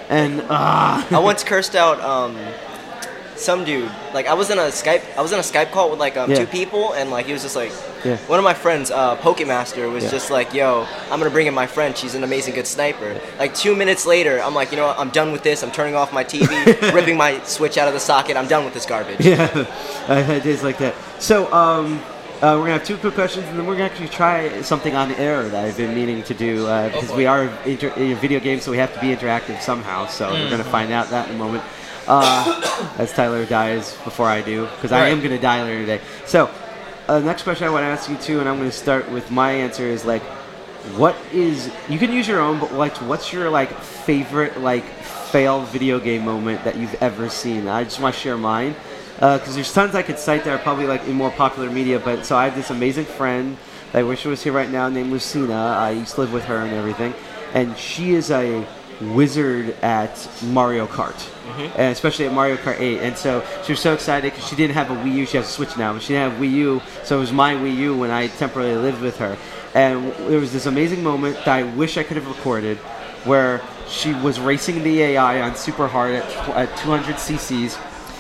And uh I once cursed out um, some dude. Like I was in a Skype, I was in a Skype call with like um, Yeah. two people, and like he was just like, Yeah. one of my friends, uh, Pokemaster, was Yeah. just like, "Yo, I'm gonna bring in my friend. She's an amazing good sniper." Like two minutes later, I'm like, you know what? I'm done with this. I'm turning off my T V, ripping my switch out of the socket. I'm done with this garbage. Yeah, I had days like that. So, um, uh, we're gonna have two quick questions, and then we're gonna actually try something on air that I've been meaning to do uh, because boy. we are inter- a video game, so we have to be interactive somehow. So we're gonna find out that in a moment. Uh, as Tyler dies before I do, because I Right. am gonna die later today. So, uh, next question I want to ask you too, and I'm gonna start with my answer is like, what is you can use your own, but like, what's your like favorite like fail video game moment that you've ever seen? I just want to share mine. Because there's tons I could cite that are probably like in more popular media, but so I have this amazing friend that I wish was here right now named Lucina. I used to live with her and everything, and she is a wizard at Mario Kart, and especially at Mario Kart eight. And so she was so excited because she didn't have a Wii U. She has a Switch now, but she didn't have Wii U, so it was my Wii U when I temporarily lived with her. And there was this amazing moment that I wish I could have recorded, where she was racing the A I on super hard at, tw- at two hundred c c's.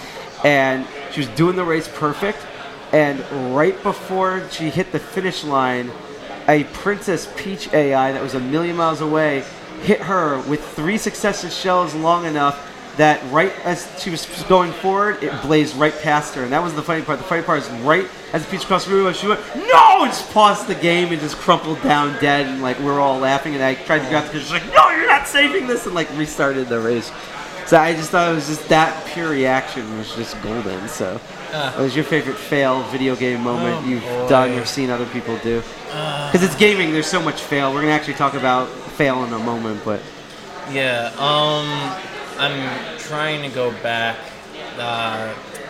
And she was doing the race perfect, and right before she hit the finish line, a Princess Peach A I that was a million miles away hit her with three successive shells long enough that right as she was going forward, it blazed right past her. And that was the funny part. The funny part is right as the Peach crossed the room, she went, "No!" and just paused the game and just crumpled down dead. And like we were all laughing, and I tried to grab the She's like, "No, you're not saving this!" and like restarted the race. So I just thought it was just that pure reaction was just golden. So, Uh. what was your favorite fail video game moment Oh, you've boy. done or seen other people do? Because it's gaming, there's so much fail. We're gonna actually talk about fail in a moment, but Yeah, um, I'm trying to go back. Uh,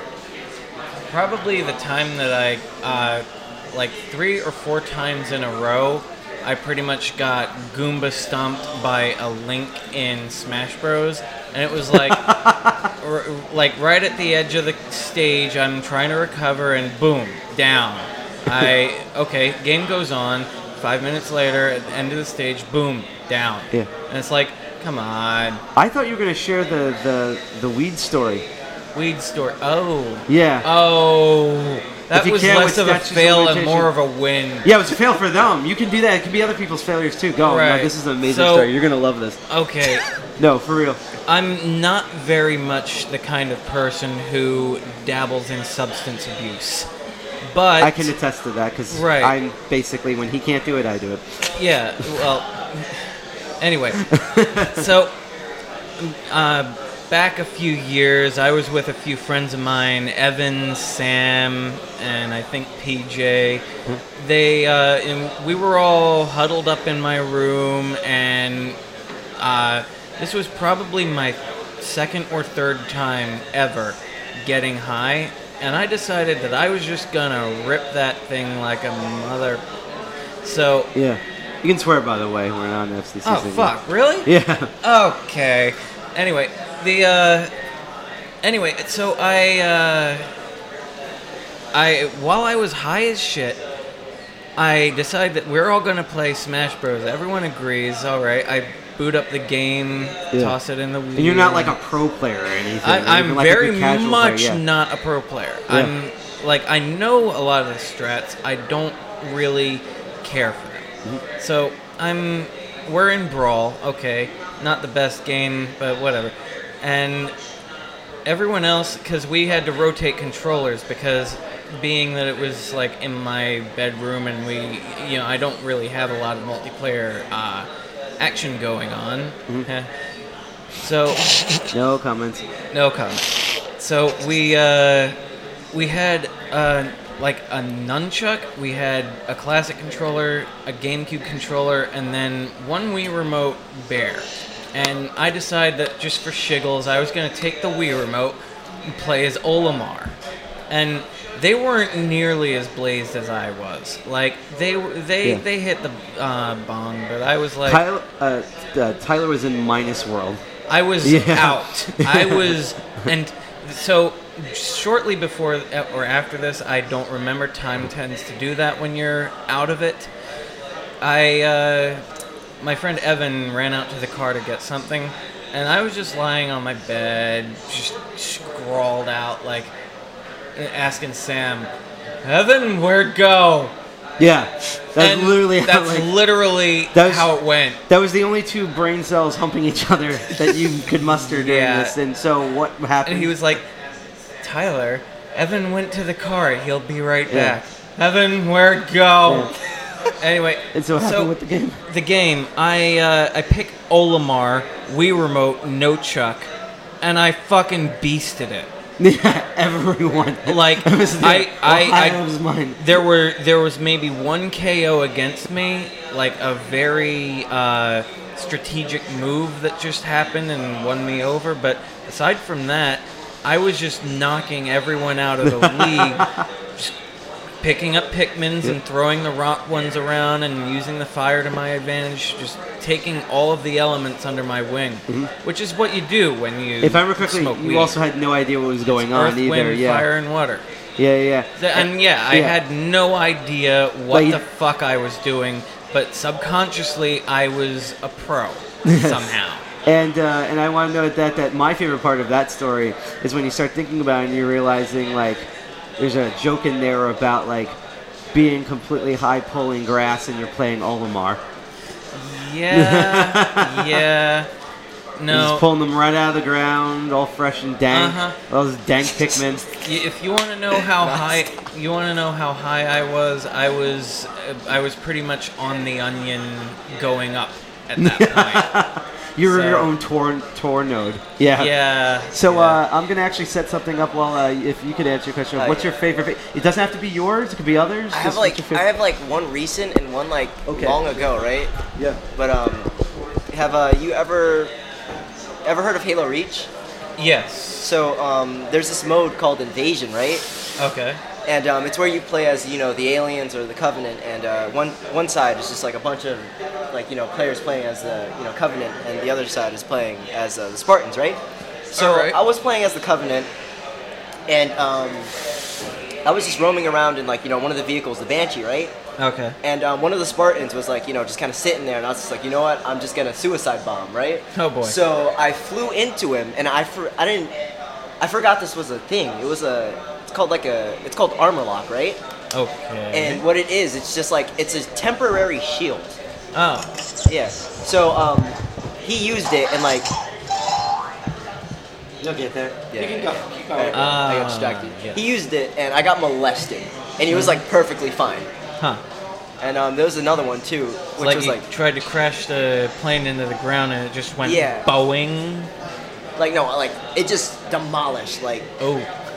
probably the time that I, uh, like three or four times in a row, I pretty much got Goomba stomped by a Link in Smash Bros. And it was like, r- like right at the edge of the stage, I'm trying to recover, and boom, down. I okay, game goes on. Five minutes later, at the end of the stage, boom, down. Yeah. And it's like, come on, I thought you were gonna share the the, the weed story. weed store. Oh, Yeah. oh, that If you was can't less with of a statutes of fail and limitation. more of a win. Yeah, it was a fail for them. You can do that. It can be other people's failures too. Go. No, Right. this is an amazing So- story. You're gonna love this. Okay, No, for real. I'm not very much the kind of person who dabbles in substance abuse, but I can attest to that because Right. I'm basically when he can't do it, I do it. yeah. Well, anyway, so uh, back a few years, I was with a few friends of mine, Evan, Sam, and I think P J. They uh, and we were all huddled up in my room, and uh, this was probably my second or third time ever getting high, and I decided that I was just gonna rip that thing like a mother. So, Yeah. You can swear, by the way. We're not on F C C. oh signal. fuck, really? Yeah. Okay. Anyway, the uh anyway, so I uh I while I was high as shit, I decided that we're all gonna play Smash Bros. Everyone agrees, alright. I boot up the game, Yeah. toss it in the Wii. And you're not like a pro player or anything. I, You're I'm even like a very good casual much player, yeah. not a pro player. Yeah. I'm like I know a lot of the strats. I don't really care for them. Mm-hmm. So I'm we're in Brawl, okay, not the best game, but whatever. And everyone else, because we had to rotate controllers because being that it was like in my bedroom and we, you know, I don't really have a lot of multiplayer uh, action going on. Mm-hmm. Eh. So No comments. no comment. So we uh, we had uh, like a nunchuck. We had a classic controller, a GameCube controller, and then one Wii remote bare. And I decided that just for shiggles, I was gonna take the Wii remote and play as Olimar. And they weren't nearly as blazed as I was. Like they they Yeah. they hit the uh, bong, but I was like. Tyler, uh, uh, Tyler was in Minus World. I was Yeah. out. I was, and so shortly before or after this, I don't remember. Time tends to do that when you're out of it. I, uh, my friend Evan ran out to the car to get something, and I was just lying on my bed, just scrawled out, like, asking Sam, Evan, where'd go? Yeah, that's And literally how, that's like, literally that was- how it went. that was the only two brain cells humping each other that you could muster during Yeah. this. And so what happened? And he was like, Tyler, Evan went to the car. He'll be right Yeah. back. Evan, where'd go? Anyway, and so what happened so with the game? the game, I uh, I picked Olimar, Wii Remote, no Chuck, and I fucking beasted it. Yeah, everyone. Like, It was I, there. I, Ohio I, was mine. there were there was maybe one K O against me, like a very uh, strategic move that just happened and won me over. But aside from that, I was just knocking everyone out of the league, just picking up Pikmins and throwing the rock ones around and using the fire to my advantage, just taking all of the elements under my wing, which is what you do when you If I remember correctly, smoke you weed. also had no idea what was going on Earth, either. wind, yeah. fire, and water. yeah, yeah, Th- And yeah, I Yeah. had no idea what Like- the fuck I was doing, but subconsciously I was a pro somehow. And uh, and I want to note that that my favorite part of that story is when you start thinking about it and you're realizing like there's a joke in there about like being completely high pulling grass and you're playing Olimar. Yeah, yeah. You're No. just pulling them right out of the ground, all fresh and dank. Uh-huh. Those dank Pikmin. Y- If you want to know how high, you want to know how high I was. I was, uh, I was pretty much on the onion, going up at that point. You were So- your own tor tor node. Yeah. Yeah. So yeah. uh, I'm gonna actually set something up while uh, if you could answer your question. Oh, What's yeah. your favorite? Fa- it doesn't have to be yours. It could be others. I have Just like what's your I favorite- have like one recent and one like Okay. long ago, right? Yeah. But um, have uh, you ever ever heard of Halo Reach? Yes. So um, there's this mode called Invasion, right? Okay. And um, it's where you play as you know the aliens or the Covenant, and uh, one one side is just like a bunch of like you know players playing as the you know Covenant, and the other side is playing as uh, the Spartans, right? So Alright. I was playing as the Covenant, and um, I was just roaming around in like you know one of the vehicles, the Banshee, right? Okay. And um, one of the Spartans was like, you know, just kind of sitting there, and I was just like, you know what? I'm just gonna suicide bomb, right? Oh, boy. So I flew into him, and I for, I didn't, I forgot this was a thing. It was a, it's called like a, it's called armor lock, right? Okay. And what it is, it's just like it's a temporary shield. oh. Yeah. So um, he used it, and like, You'll get there. Yeah. You can go. Keep going. I, I got Ah, distracted. yes. He used it, and I got molested, and he was like perfectly fine. Huh. And um, there was another one too, It's which like was you like, tried to crash the plane into the ground and it just went Yeah. Boeing. like no, like it just demolished, like Oh.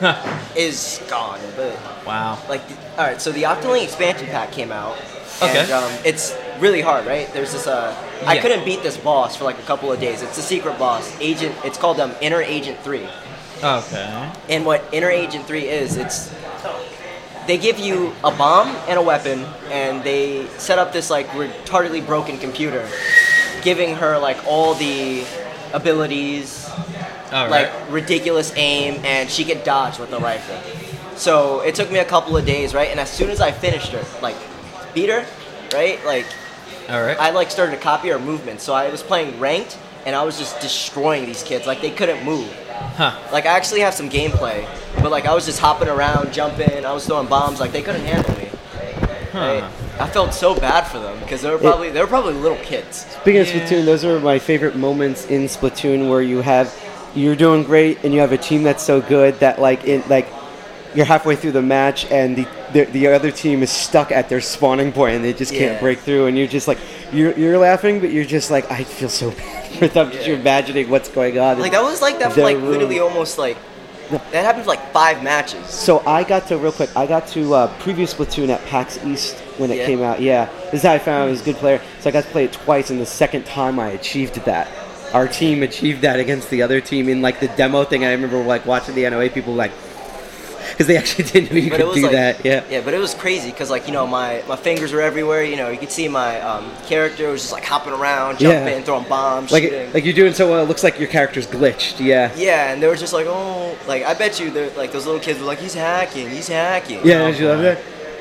is gone. But Wow. like, the, all right, so the Octoling expansion pack came out, Okay. and um, it's really hard, right? There's this. Uh, I Yeah. couldn't beat this boss for like a couple of days. It's a secret boss, Agent. It's called um, Inner Agent Three. Okay. And what Inner Agent Three is, it's they give you a bomb and a weapon, and they set up this like retardedly broken computer, giving her like all the abilities, All like right. ridiculous aim, and she could dodge with the rifle. So it took me a couple of days, right? And as soon as I finished her, like beat her, right? Like All right. I like started to copy her movements. So I was playing ranked, and I was just destroying these kids. Like they couldn't move. Huh. Like I actually have some gameplay, but like I was just hopping around, jumping. I was throwing bombs. Like they couldn't handle me. Huh. Right? I felt so bad for them because they were probably they were probably little kids. Speaking of Yeah. Splatoon, those are my favorite moments in Splatoon where you have you're doing great and you have a team that's so good that like in like you're halfway through the match and the the, the other team is stuck at their spawning point and they just can't Yeah. break through and you're just like you're you're laughing but you're just like I feel so bad for them. Yeah. You're imagining what's going on. Like that was like that for Their like room. literally almost like that happened for like five matches. So I got to real quick. I got to uh, preview Splatoon at PAX East when it Yeah. came out. Yeah, this is how I found I was a good player. So I got to play it twice, and the second time I achieved that. Our team achieved that against the other team in like the demo thing. I remember like watching the N O A people like because they actually didn't know you But it could was do like, that. Yeah. yeah, but it was crazy because like you know my, my fingers were everywhere. You know you could see my um, character was just like hopping around, Yeah. jumping, throwing bombs, Like shooting. like you're doing so well. It looks like your character's glitched. Yeah. Yeah, and they were just like, oh, like I bet you, they're- like those little kids were like, he's hacking, he's hacking. Yeah. Did you love that?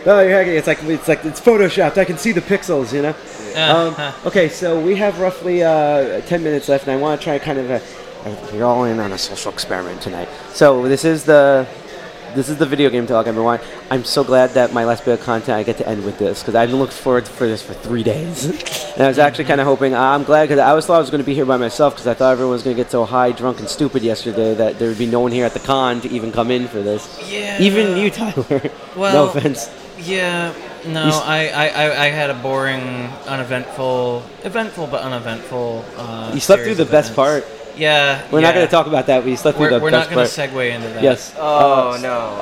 Oh, you're hacking. It's like it's like it's photoshopped. I can see the pixels, you know. Um, okay, so we have roughly uh, ten minutes left, and I want to try kind of a. We're all in on a social experiment tonight. So this is the. This is the video game talk I've been wanting. I'm so glad that my last bit of content I get to end with this because I've been looking forward for this for three days. And I was actually kind of hoping, I'm glad because I always thought I was going to be here by myself because I thought everyone was going to get so high, drunk, and stupid yesterday that there would be no one here at the con to even come in for this. Yeah. Even you, Tyler. Well, no offense. Yeah, no, You s- I, I, I, I had a boring, uneventful, eventful but uneventful. Uh, You slept through series the of best events. part. Yeah, We're yeah. not going to talk about that. We slept through We're, the we're best not going part. to segue into that. Oh, Yes. Uh, no.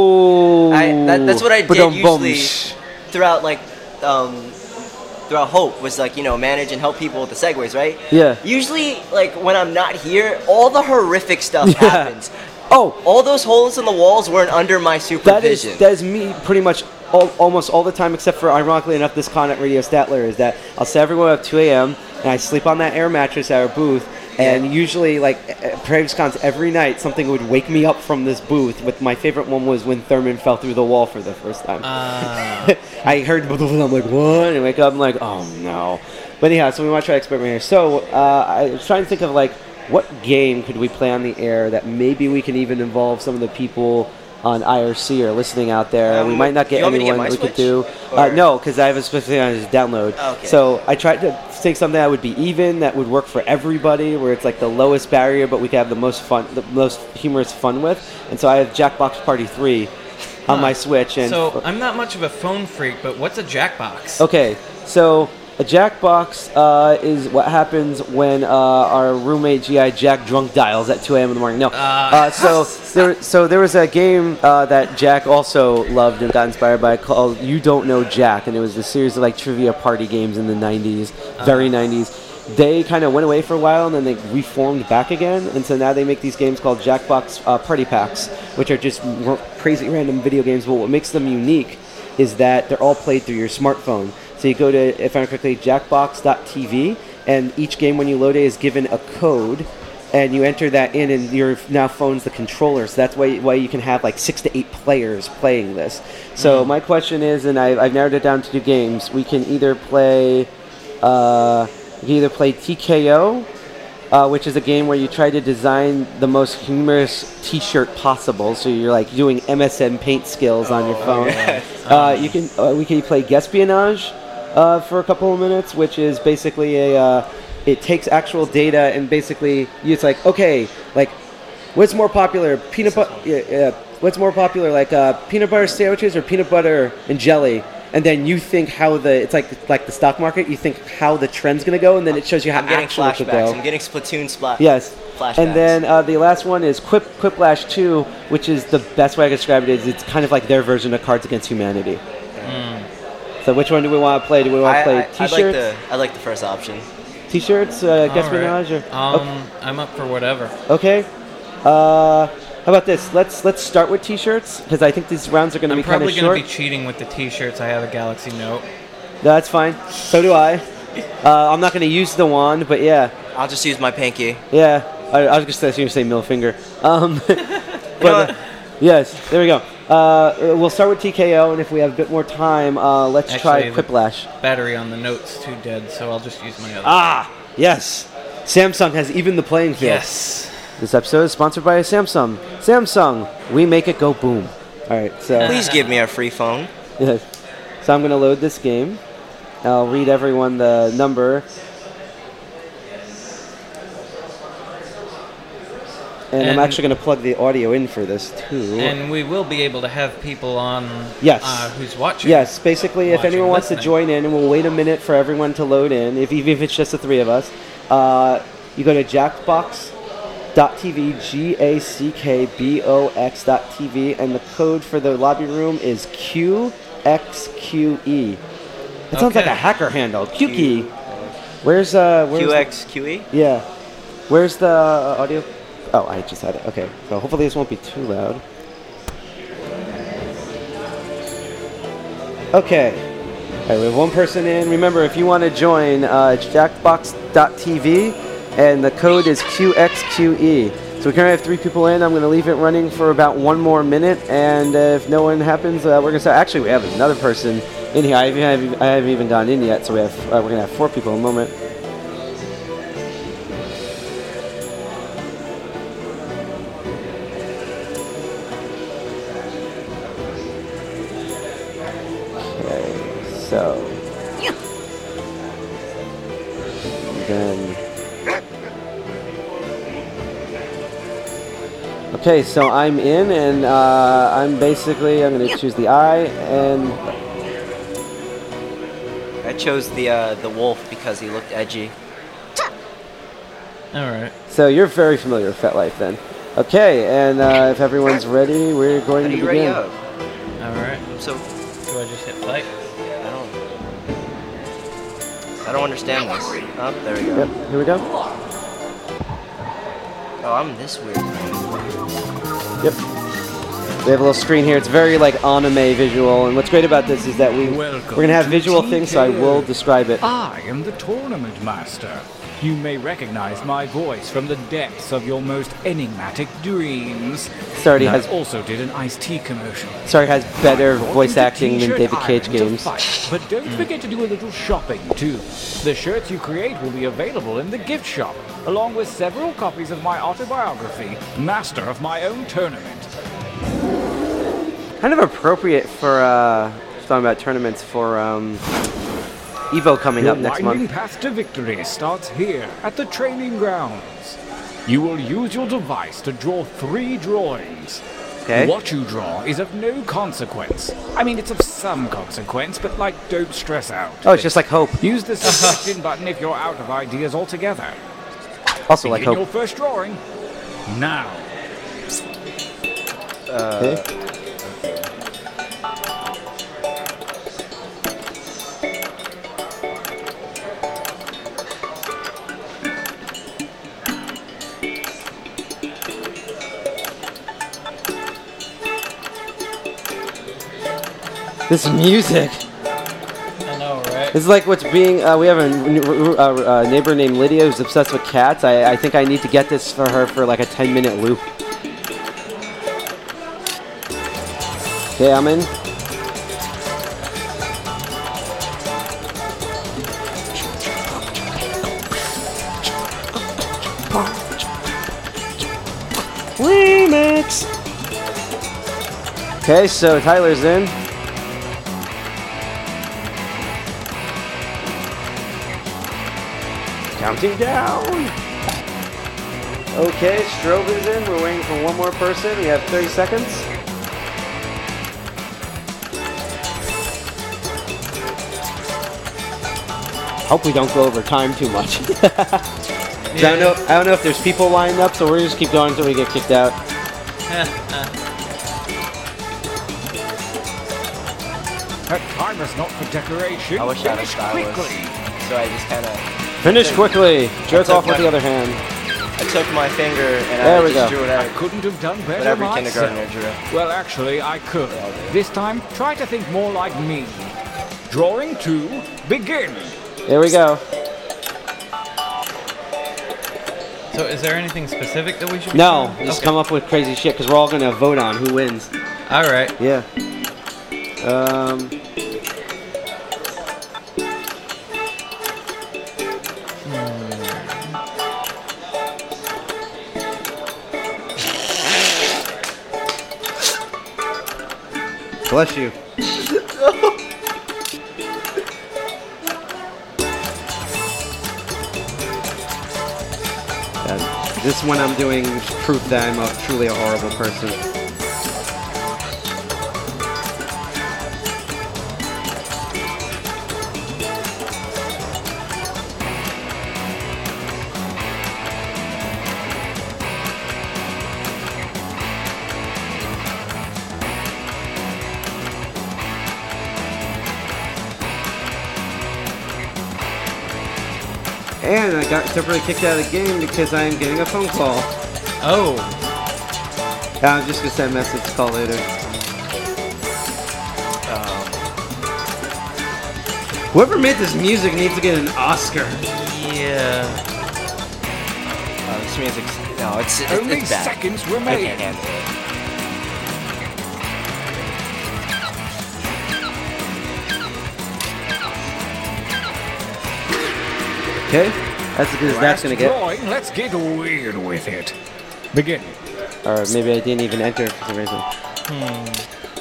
Oh. I, that, that's what I did Ba-dum-bum. usually throughout, like, um, throughout Hope was, like, you know, manage and help people with the segues, right? Yeah. Usually, like, when I'm not here, all the horrific stuff Yeah. happens. Oh, All those holes in the walls weren't under my that is supervision. that is me pretty much all, almost all the time, except for ironically enough, this con at Radio Statler is that I'll set everyone up at two a.m. and I sleep on that air mattress at our booth. And Yeah. usually, like at Previous Cons, every night something would wake me up from this booth. With my favorite one was when Thurman fell through the wall for the first time. Uh, I heard, I'm like, what? And I wake up, I'm like, oh no. But anyhow, so we want to try experiment here. So uh, I was trying to think of like, what game could we play on the air that maybe we can even involve some of the people on I R C or listening out there. Um, we might not get you want me to get anyone my we could Switch? do. Uh, Or- no, because I have a specific on his download. Okay. So I tried to think something that would be even, that would work for everybody, where it's like the lowest barrier, but we could have the most fun, the most humorous fun with. And so I have Jackbox Party three on Huh. my Switch. And so I'm not much of a phone freak, but what's a Jackbox? okay, so a Jackbox uh, is what happens when uh, our roommate G I Jack drunk dials at two a.m. in the morning. No, Uh. uh, so there, so there was a game uh, that Jack also loved and got inspired by called You Don't Know Jack, and it was a series of like trivia party games in the nineties, very nineties. They kind of went away for a while and then they reformed back again, and so now they make these games called Jackbox uh, Party Packs, which are just r- crazy random video games. But what makes them unique is that they're all played through your smartphone. So you go to, if I remember correctly, jackbox dot t v, and each game when you load it is given a code, and you enter that in, and your now phone's the controller. So that's why why you can have like six to eight players playing this. So my question is, and I, I've narrowed it down to two games. We can either play, uh, we can either play T K O, uh, which is a game where you try to design the most humorous T-shirt possible. So you're like doing M S N Paint skills on your phone. Uh, you can uh, we can play Guespionage uh, for a couple of minutes, which is basically a uh, it takes actual data and basically it's like, okay, like what's more popular, peanut butter? Yeah, yeah, what's more popular, like uh, peanut butter sandwiches or peanut butter and jelly? And then you think how the it's like like the stock market. You think how the trend's gonna go, and then it shows you how I'm getting actual to flashbacks. go. I'm getting Splatoon splat. Yes. Flashbacks. And then uh, the last one is Quip Quiplash two, which is the best way I can describe it. Is it's kind of like their version of Cards Against Humanity. So which one do we want to play? Do we want to I, play I, I like T-shirts? the I like the first option. T-shirts, uh, All Guespionage, right. or Um, I'm up for whatever. okay. Uh, how about this? Let's let's start with T-shirts because I think these rounds are going to I'm be kind of probably going short. to be cheating with the T-shirts. I have a Galaxy Note. No, that's fine. So do I. Uh, I'm not going to use the wand, but yeah, I'll just use my pinky. yeah. I, I was just going to say middle finger. Um, but know uh, what? yes, there we go. Uh, we'll start with T K O, and if we have a bit more time, uh, let's Actually, try the- Quiplash. Battery on the Note's too dead, so I'll just use my other. Ah, yes. Samsung has even the playing field. Yes. This episode is sponsored by Samsung. Samsung, we make it go boom. All right, so Please give me a free phone. yes. So I'm going to load this game. I'll read everyone the number. And, I'm And- actually going to plug the audio in for this too. And we will be able to have people on. Yes. Uh, who's watching? Yes, basically, if Watching, anyone wants to listening. join in, and we'll wait a minute for everyone to load in, if even if it's just the three of us, uh, you go to jackbox dot t v, G A C K B O X dot T V, and the code for the lobby room is Q X Q E. That sounds like Okay. a hacker handle. Q key. Where's uh? Where's Q the- X Q E. yeah. Where's the uh, audio? Oh, I just had it. Okay. So hopefully this won't be too loud. Okay. All right, we have one person in. Remember, if you want to join, uh, it's jackbox dot t v, and the code is Q X Q E. So we currently have three people in. I'm going to leave it running for about one more minute, and uh, if no one happens, uh, we're going to start. Actually, we have another person in here. I haven't, I haven't even gone in yet, so we have uh, we're going to have four people in a moment. Okay, so then. Okay, so I'm in, and uh, I'm basically, I'm going to choose the eye, and... I chose the uh, the wolf because he looked edgy. Alright. So you're very familiar with FetLife then. Okay, and uh, if everyone's ready, we're going How to do you begin. ready up? Alright. So, Do I just hit fight? I don't... I don't understand this. Oh, there we go. Yep, here we go. Oh, I'm this weird. Yep. We have a little screen here. It's very like anime visual, and what's great about this is that we, we're going to have visual things, so I will describe it. I am the Tournament Master. You may recognize my voice from the depths of your most enigmatic dreams. Sorry, I has also did an iced tea commercial. sorry has better Brought voice you the acting than T-shirt David Cage iron to games. fight, but don't forget to do a little shopping too. The shirts you create will be available in the gift shop, along with several copies of my autobiography, Master of My Own Tournament. Kind of appropriate for uh, talking about tournaments for um, Evo coming Your up next winding month. path to victory starts here at the training grounds. You will use your device to draw three drawings. Okay. What you draw is of no consequence. I mean, it's of some consequence, but like, don't stress out. Oh, it's just like Hope. Use the suggestion button if you're out of ideas altogether. Also like Begin your Hope. first drawing. Now. Okay. This music. I know, right? This is like what's being. Uh, we have a, n- a, a neighbor named Lydia who's obsessed with cats. I, I think I need to get this for her for like a ten minute loop. Okay, I'm in. Remix. Okay, so Tyler's in. Counting down. Okay, Strobe is in. We're waiting for one more person. We have thirty seconds. Hope we don't go over time too much. I don't know. I don't know if there's people lined up, so we're gonna just keep going until we get kicked out. That timer's not for decoration. I wish I had a Finish stylus. quickly. So I just kind of... Finish quickly. Jerk took off with my- the other hand. I took my finger and There I we just go. drew it I out. couldn't have done better What every myself. kindergartner drew. Well, actually, I could. Yeah, I'll do it. This time, try to think more like me. Drawing two, begin. There we go. So is there anything specific that we should be No, doing? just Okay. come up with crazy shit because we're all gonna vote on who wins. Alright. Yeah. Um. Bless you. Uh, this one I'm doing is proof that I'm a, truly a horrible person. And I got temporarily kicked out of the game because I'm getting a phone call. Oh. I'm just gonna send a message, call later. Whoever made this music needs to get an Oscar. Yeah. Oh, this music's no, it's it's, Only it's bad. seconds I remain. can't handle it. Okay, that's as good as that's Last gonna get. drawing, let's get weird with it. Begin. Or maybe I didn't even enter for some reason. Um,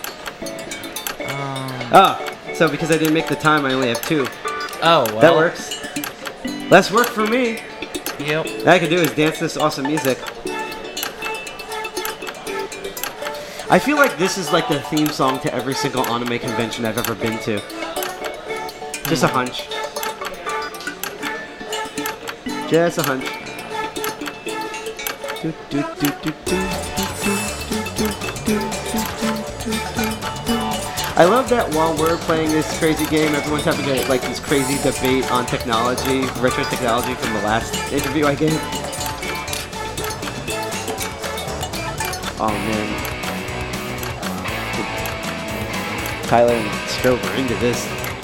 Oh, so because I didn't make the time, I only have two. oh, well. That works. Less work for me. Yep. All I can do is dance this awesome music. I feel like this is like the theme song to every single anime convention I've ever been to. Just a hunch. Just a hunch. Do, do, do, do, do, do, do, do, do, do, do. I love that while we're playing this crazy game, everyone's having a, like this crazy debate on technology, retro technology from the last interview I gave. Oh man. Tyler and Strobe are into this.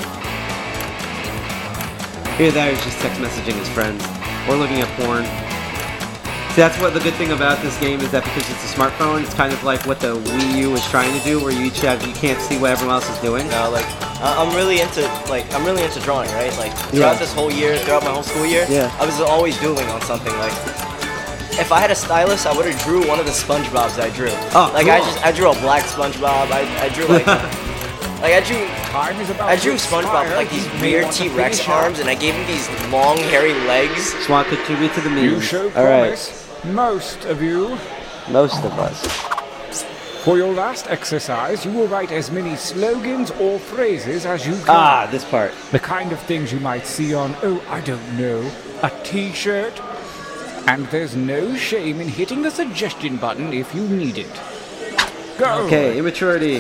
Either that or he's just text messaging his friends. Or looking at porn. See, that's what the good thing about this game is that because it's a smartphone, it's kind of like what the Wii U was trying to do, where you each have you can't see what everyone else is doing. No, like I- I'm really into like I'm really into drawing, right? Like throughout Yeah. this whole year, throughout my whole school year, Yeah. I was always doodling on something. Like if I had a stylus, I would have drew one of the SpongeBob's I drew. Oh, like I cool. just I drew a black SpongeBob. I, I drew like like I drew Time is about I drew to SpongeBob expire. with like these You may weird want to T-Rex finish up. arms, and I gave him these long hairy legs. Just want to contribute to the memes. You show All right, promise. Most of you. most of us. For your last exercise, you will write as many slogans or phrases as you can. Ah, this part. The kind of things you might see on, oh, I don't know, a t-shirt. And there's no shame in hitting the suggestion button if you need it. Go! Okay, immaturity.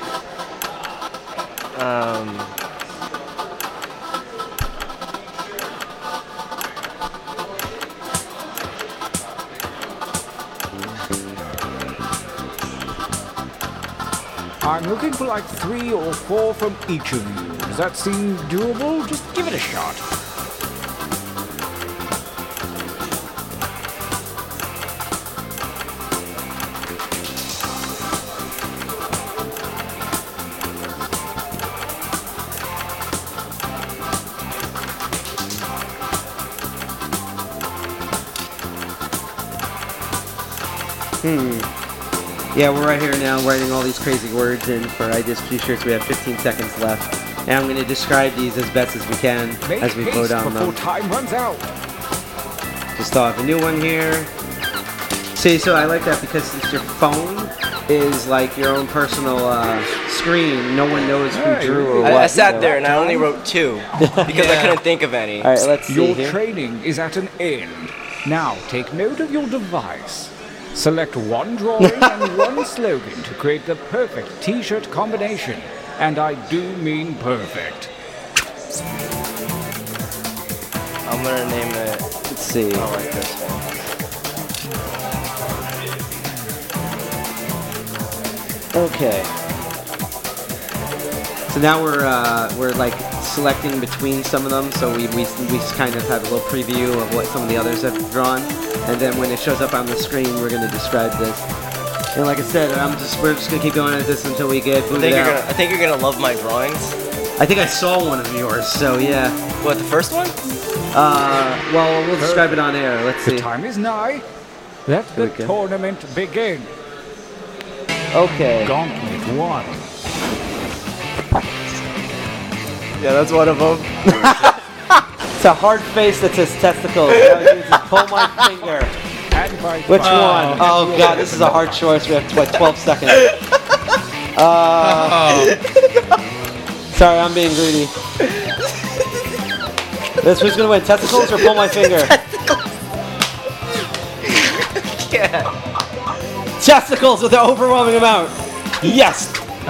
Um, I'm looking for like three or four from each of you. Does that seem doable? Just give it a shot. Yeah, we're right here now writing all these crazy words in for Ideas T-shirts. We have fifteen seconds left. And I'm going to describe these as best as we can Make as we haste go down before them. time runs out. Just thought of a new one here. See, so I like that because it's your phone is like your own personal uh, screen. No one knows who Hey, drew or I, what. I sat so- there and I only wrote two because I Yeah. couldn't think of any. All right, let's see Your here. training is at an end. Now take note of your device. Select one drawing and one slogan to create the perfect t-shirt combination. And I do mean perfect. I'm gonna name it. Let's see. Oh, like this one. Okay. So now we're uh, we're like selecting between some of them. So we, we we kind of have a little preview of what some of the others have drawn, and then when it shows up on the screen, we're gonna describe this. And like I said, I'm just we're just gonna keep going at this until we get I booted think you're out. gonna. I think you're gonna love my drawings. I think I saw one of yours. So yeah. What, the first one? Uh, well, we'll describe it on air. Let's The see. time is nigh. Let the Okay. tournament begin. Okay. Gauntlet one. Yeah, that's one of them. It's a hard face that says testicles. All I do is just pull my finger. And by Which Oh. one? Oh god, this is a hard choice. We have what, twelve seconds. Uh, sorry, I'm being greedy. This who's gonna win? Testicles or pull my finger? Yeah. Testicles with an overwhelming amount. Yes.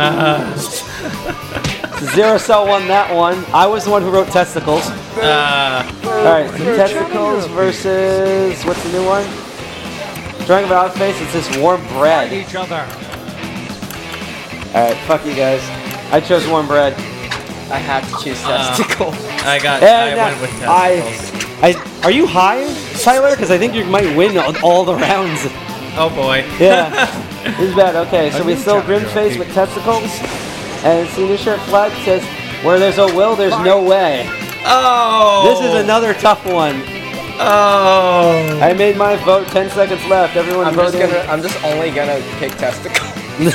Zero Cell won that one. I was the one who wrote testicles. Uh, All right, so testicles versus what's the new one? Drawing of an out face. It's this warm bread. each other. All right, fuck you guys. I chose warm bread. I had to choose Uh, testicle. I got. And I went with I, testicles. I, are you high, Tyler? Because I think you might win all, all the rounds. Oh boy. Yeah, this is bad. Okay, so A we new still chapter grim face of with testicles, and senior shirt flag says, "Where there's a will, there's no way." Oh. This is another tough one. Oh. I made my vote. Ten seconds left. Everyone I'm vote just in. gonna. I'm just only gonna pick testicle.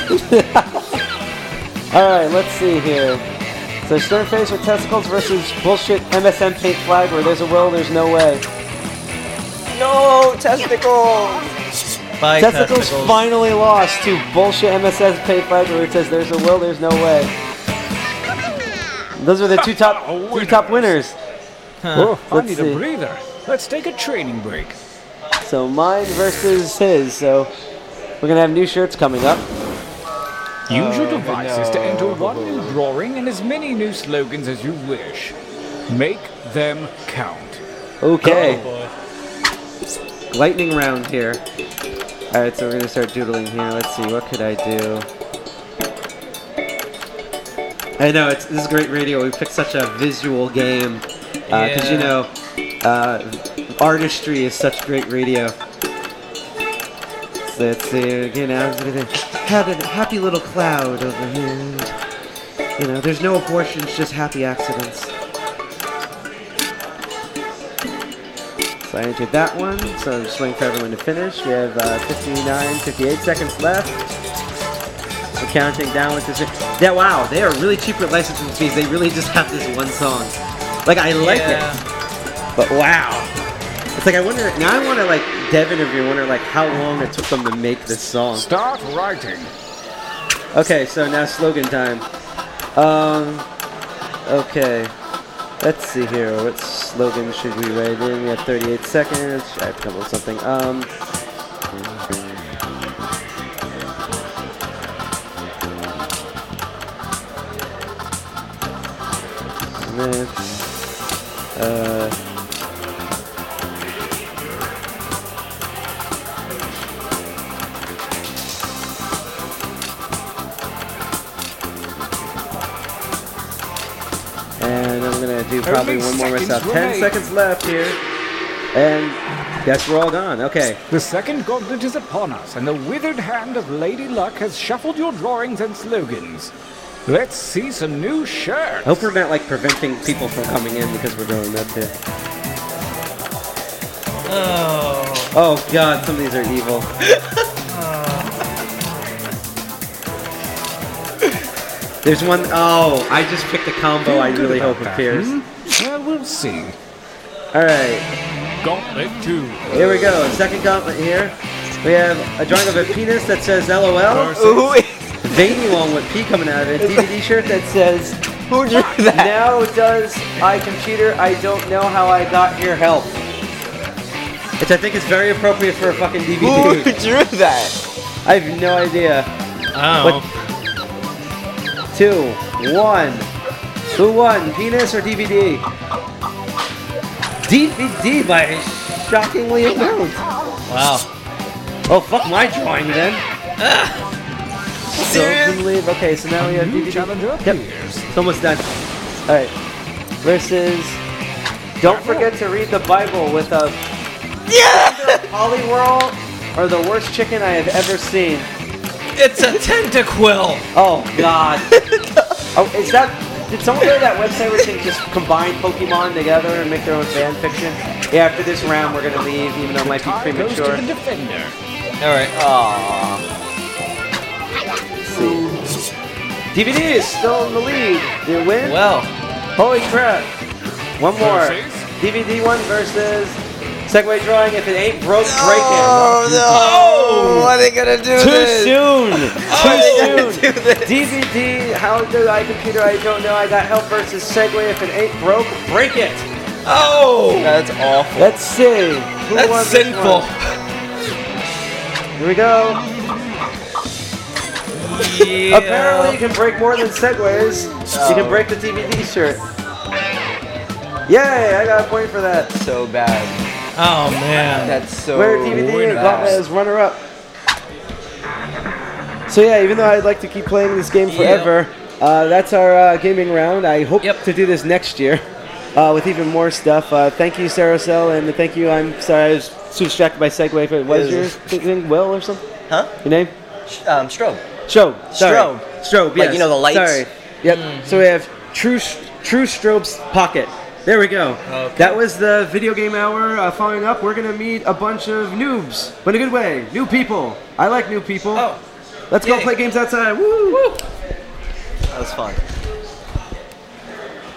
All right, let's see here. So stern face with testicles versus bullshit M S N paint flag. Where there's a will, there's no way. No testicles. Bye, Testicles, testicles. finally lost to bullshit M S S paint flag where it says there's a will, there's no way. Those are the two top two top winners. Oh, I Let's need see. a breather. Let's take a training break. So mine versus his. So we're gonna have new shirts coming up. Use your devices to enter one new drawing and as many new slogans as you wish. Make them count. Okay. Oh boy. Lightning round here. Alright, so we're gonna start doodling here. Let's see, what could I do? I know, it's this is great radio. We picked such a visual game. Because, you Yeah. know, uh, artistry is such great radio. So let's see, again, I was gonna have a happy little cloud over here. You know, there's no abortions, just happy accidents. So I entered that one, so I'm just waiting for everyone to finish. We have uh, fifty-nine, fifty-eight seconds left. We're counting down with this. Yeah, wow, they are really cheap with licensing fees. They really just have this one song. Like, I like Yeah. it, but wow. It's like, I wonder, now I want to, like, dev interview, wonder, like, how long it took them to make this song. Start writing. Okay, so now slogan time. Um, okay. Let's see here. What slogan should we write in? We have thirty-eight seconds. I have to come up with something. Um, let's, uh, and I'm gonna do probably Only one more seconds myself. Ten remain. seconds left here. And guess we're all gone. Okay. The second gauntlet is upon us, and the withered hand of Lady Luck has shuffled your drawings and slogans. Let's see some new shirts. I hope we're not like preventing people from coming in because we're doing that too. Oh. Oh god, some of these are evil. There's one oh, I just picked a combo Feel I good really about hope that, appears. hmm? Well, we'll see. Alright, Gauntlet two. here we go. Second gauntlet here. We have a drawing of a penis that says LOL. Ooh, Veiny one with P coming out of it. D V D shirt that says who drew that? now does I computer, I don't know how I got here, help. Which I think is very appropriate for a fucking D V Who D. drew that? I have no idea. Oh. Two, one. Who won, penis or D V D? D V D by a shockingly amount. Wow. Oh, fuck my drawing then. So, Serious? believe. Okay, so now we have D New V D. challenger Yep, appears. it's almost done. Alright. Versus. Don't forget to read the Bible with a Yeah. Polyworld or the worst chicken I have ever seen. It's a tentacle. Oh god. Oh, is that? Did someone go to that website where you can just combine Pokemon together and make their own fan fiction? Yeah, after this round we're gonna leave, even though it might be Tie goes to premature. the defender. All right. Aww. D V D is still in the lead. You win? Well. Holy crap. One more. Versus? D V D one versus Segway drawing. If it ain't broke, break Oh it. no! What are they gonna do? Too this? soon. How are they Too gonna soon. do this? D V D, how do I computer? I don't know. I got help versus Segway. If it ain't broke, break it. Oh. That's awful. Let's see. Who won That's this sinful. one? Here we go. Yeah. Apparently, you can break more than Segways. You can break the D V D shirt. Yay! I got a point for that. So bad. Oh man. That's so Where D V D and Gauntlet is runner-up. So yeah, even though I'd like to keep playing this game forever, uh, that's our uh, gaming round. I hope Yep. to do this next year uh, with even more stuff. Uh, thank you, Saracel, and thank you. I'm sorry, I was too distracted by Segue. But what is your thing? Will or something? Huh? Your name? Sh- Um, strobe. Strobe. Sorry. Strobe. Strobe. Like, Yes. you know, the lights? Sorry. Yep. So we have True True Strobe's Pocket. There we go. Okay. That was the video game hour. Uh, following up, we're gonna meet a bunch of noobs, but in a good way. New people. I like new people. Oh. Let's go Yay. play games outside. Woo! That was fun.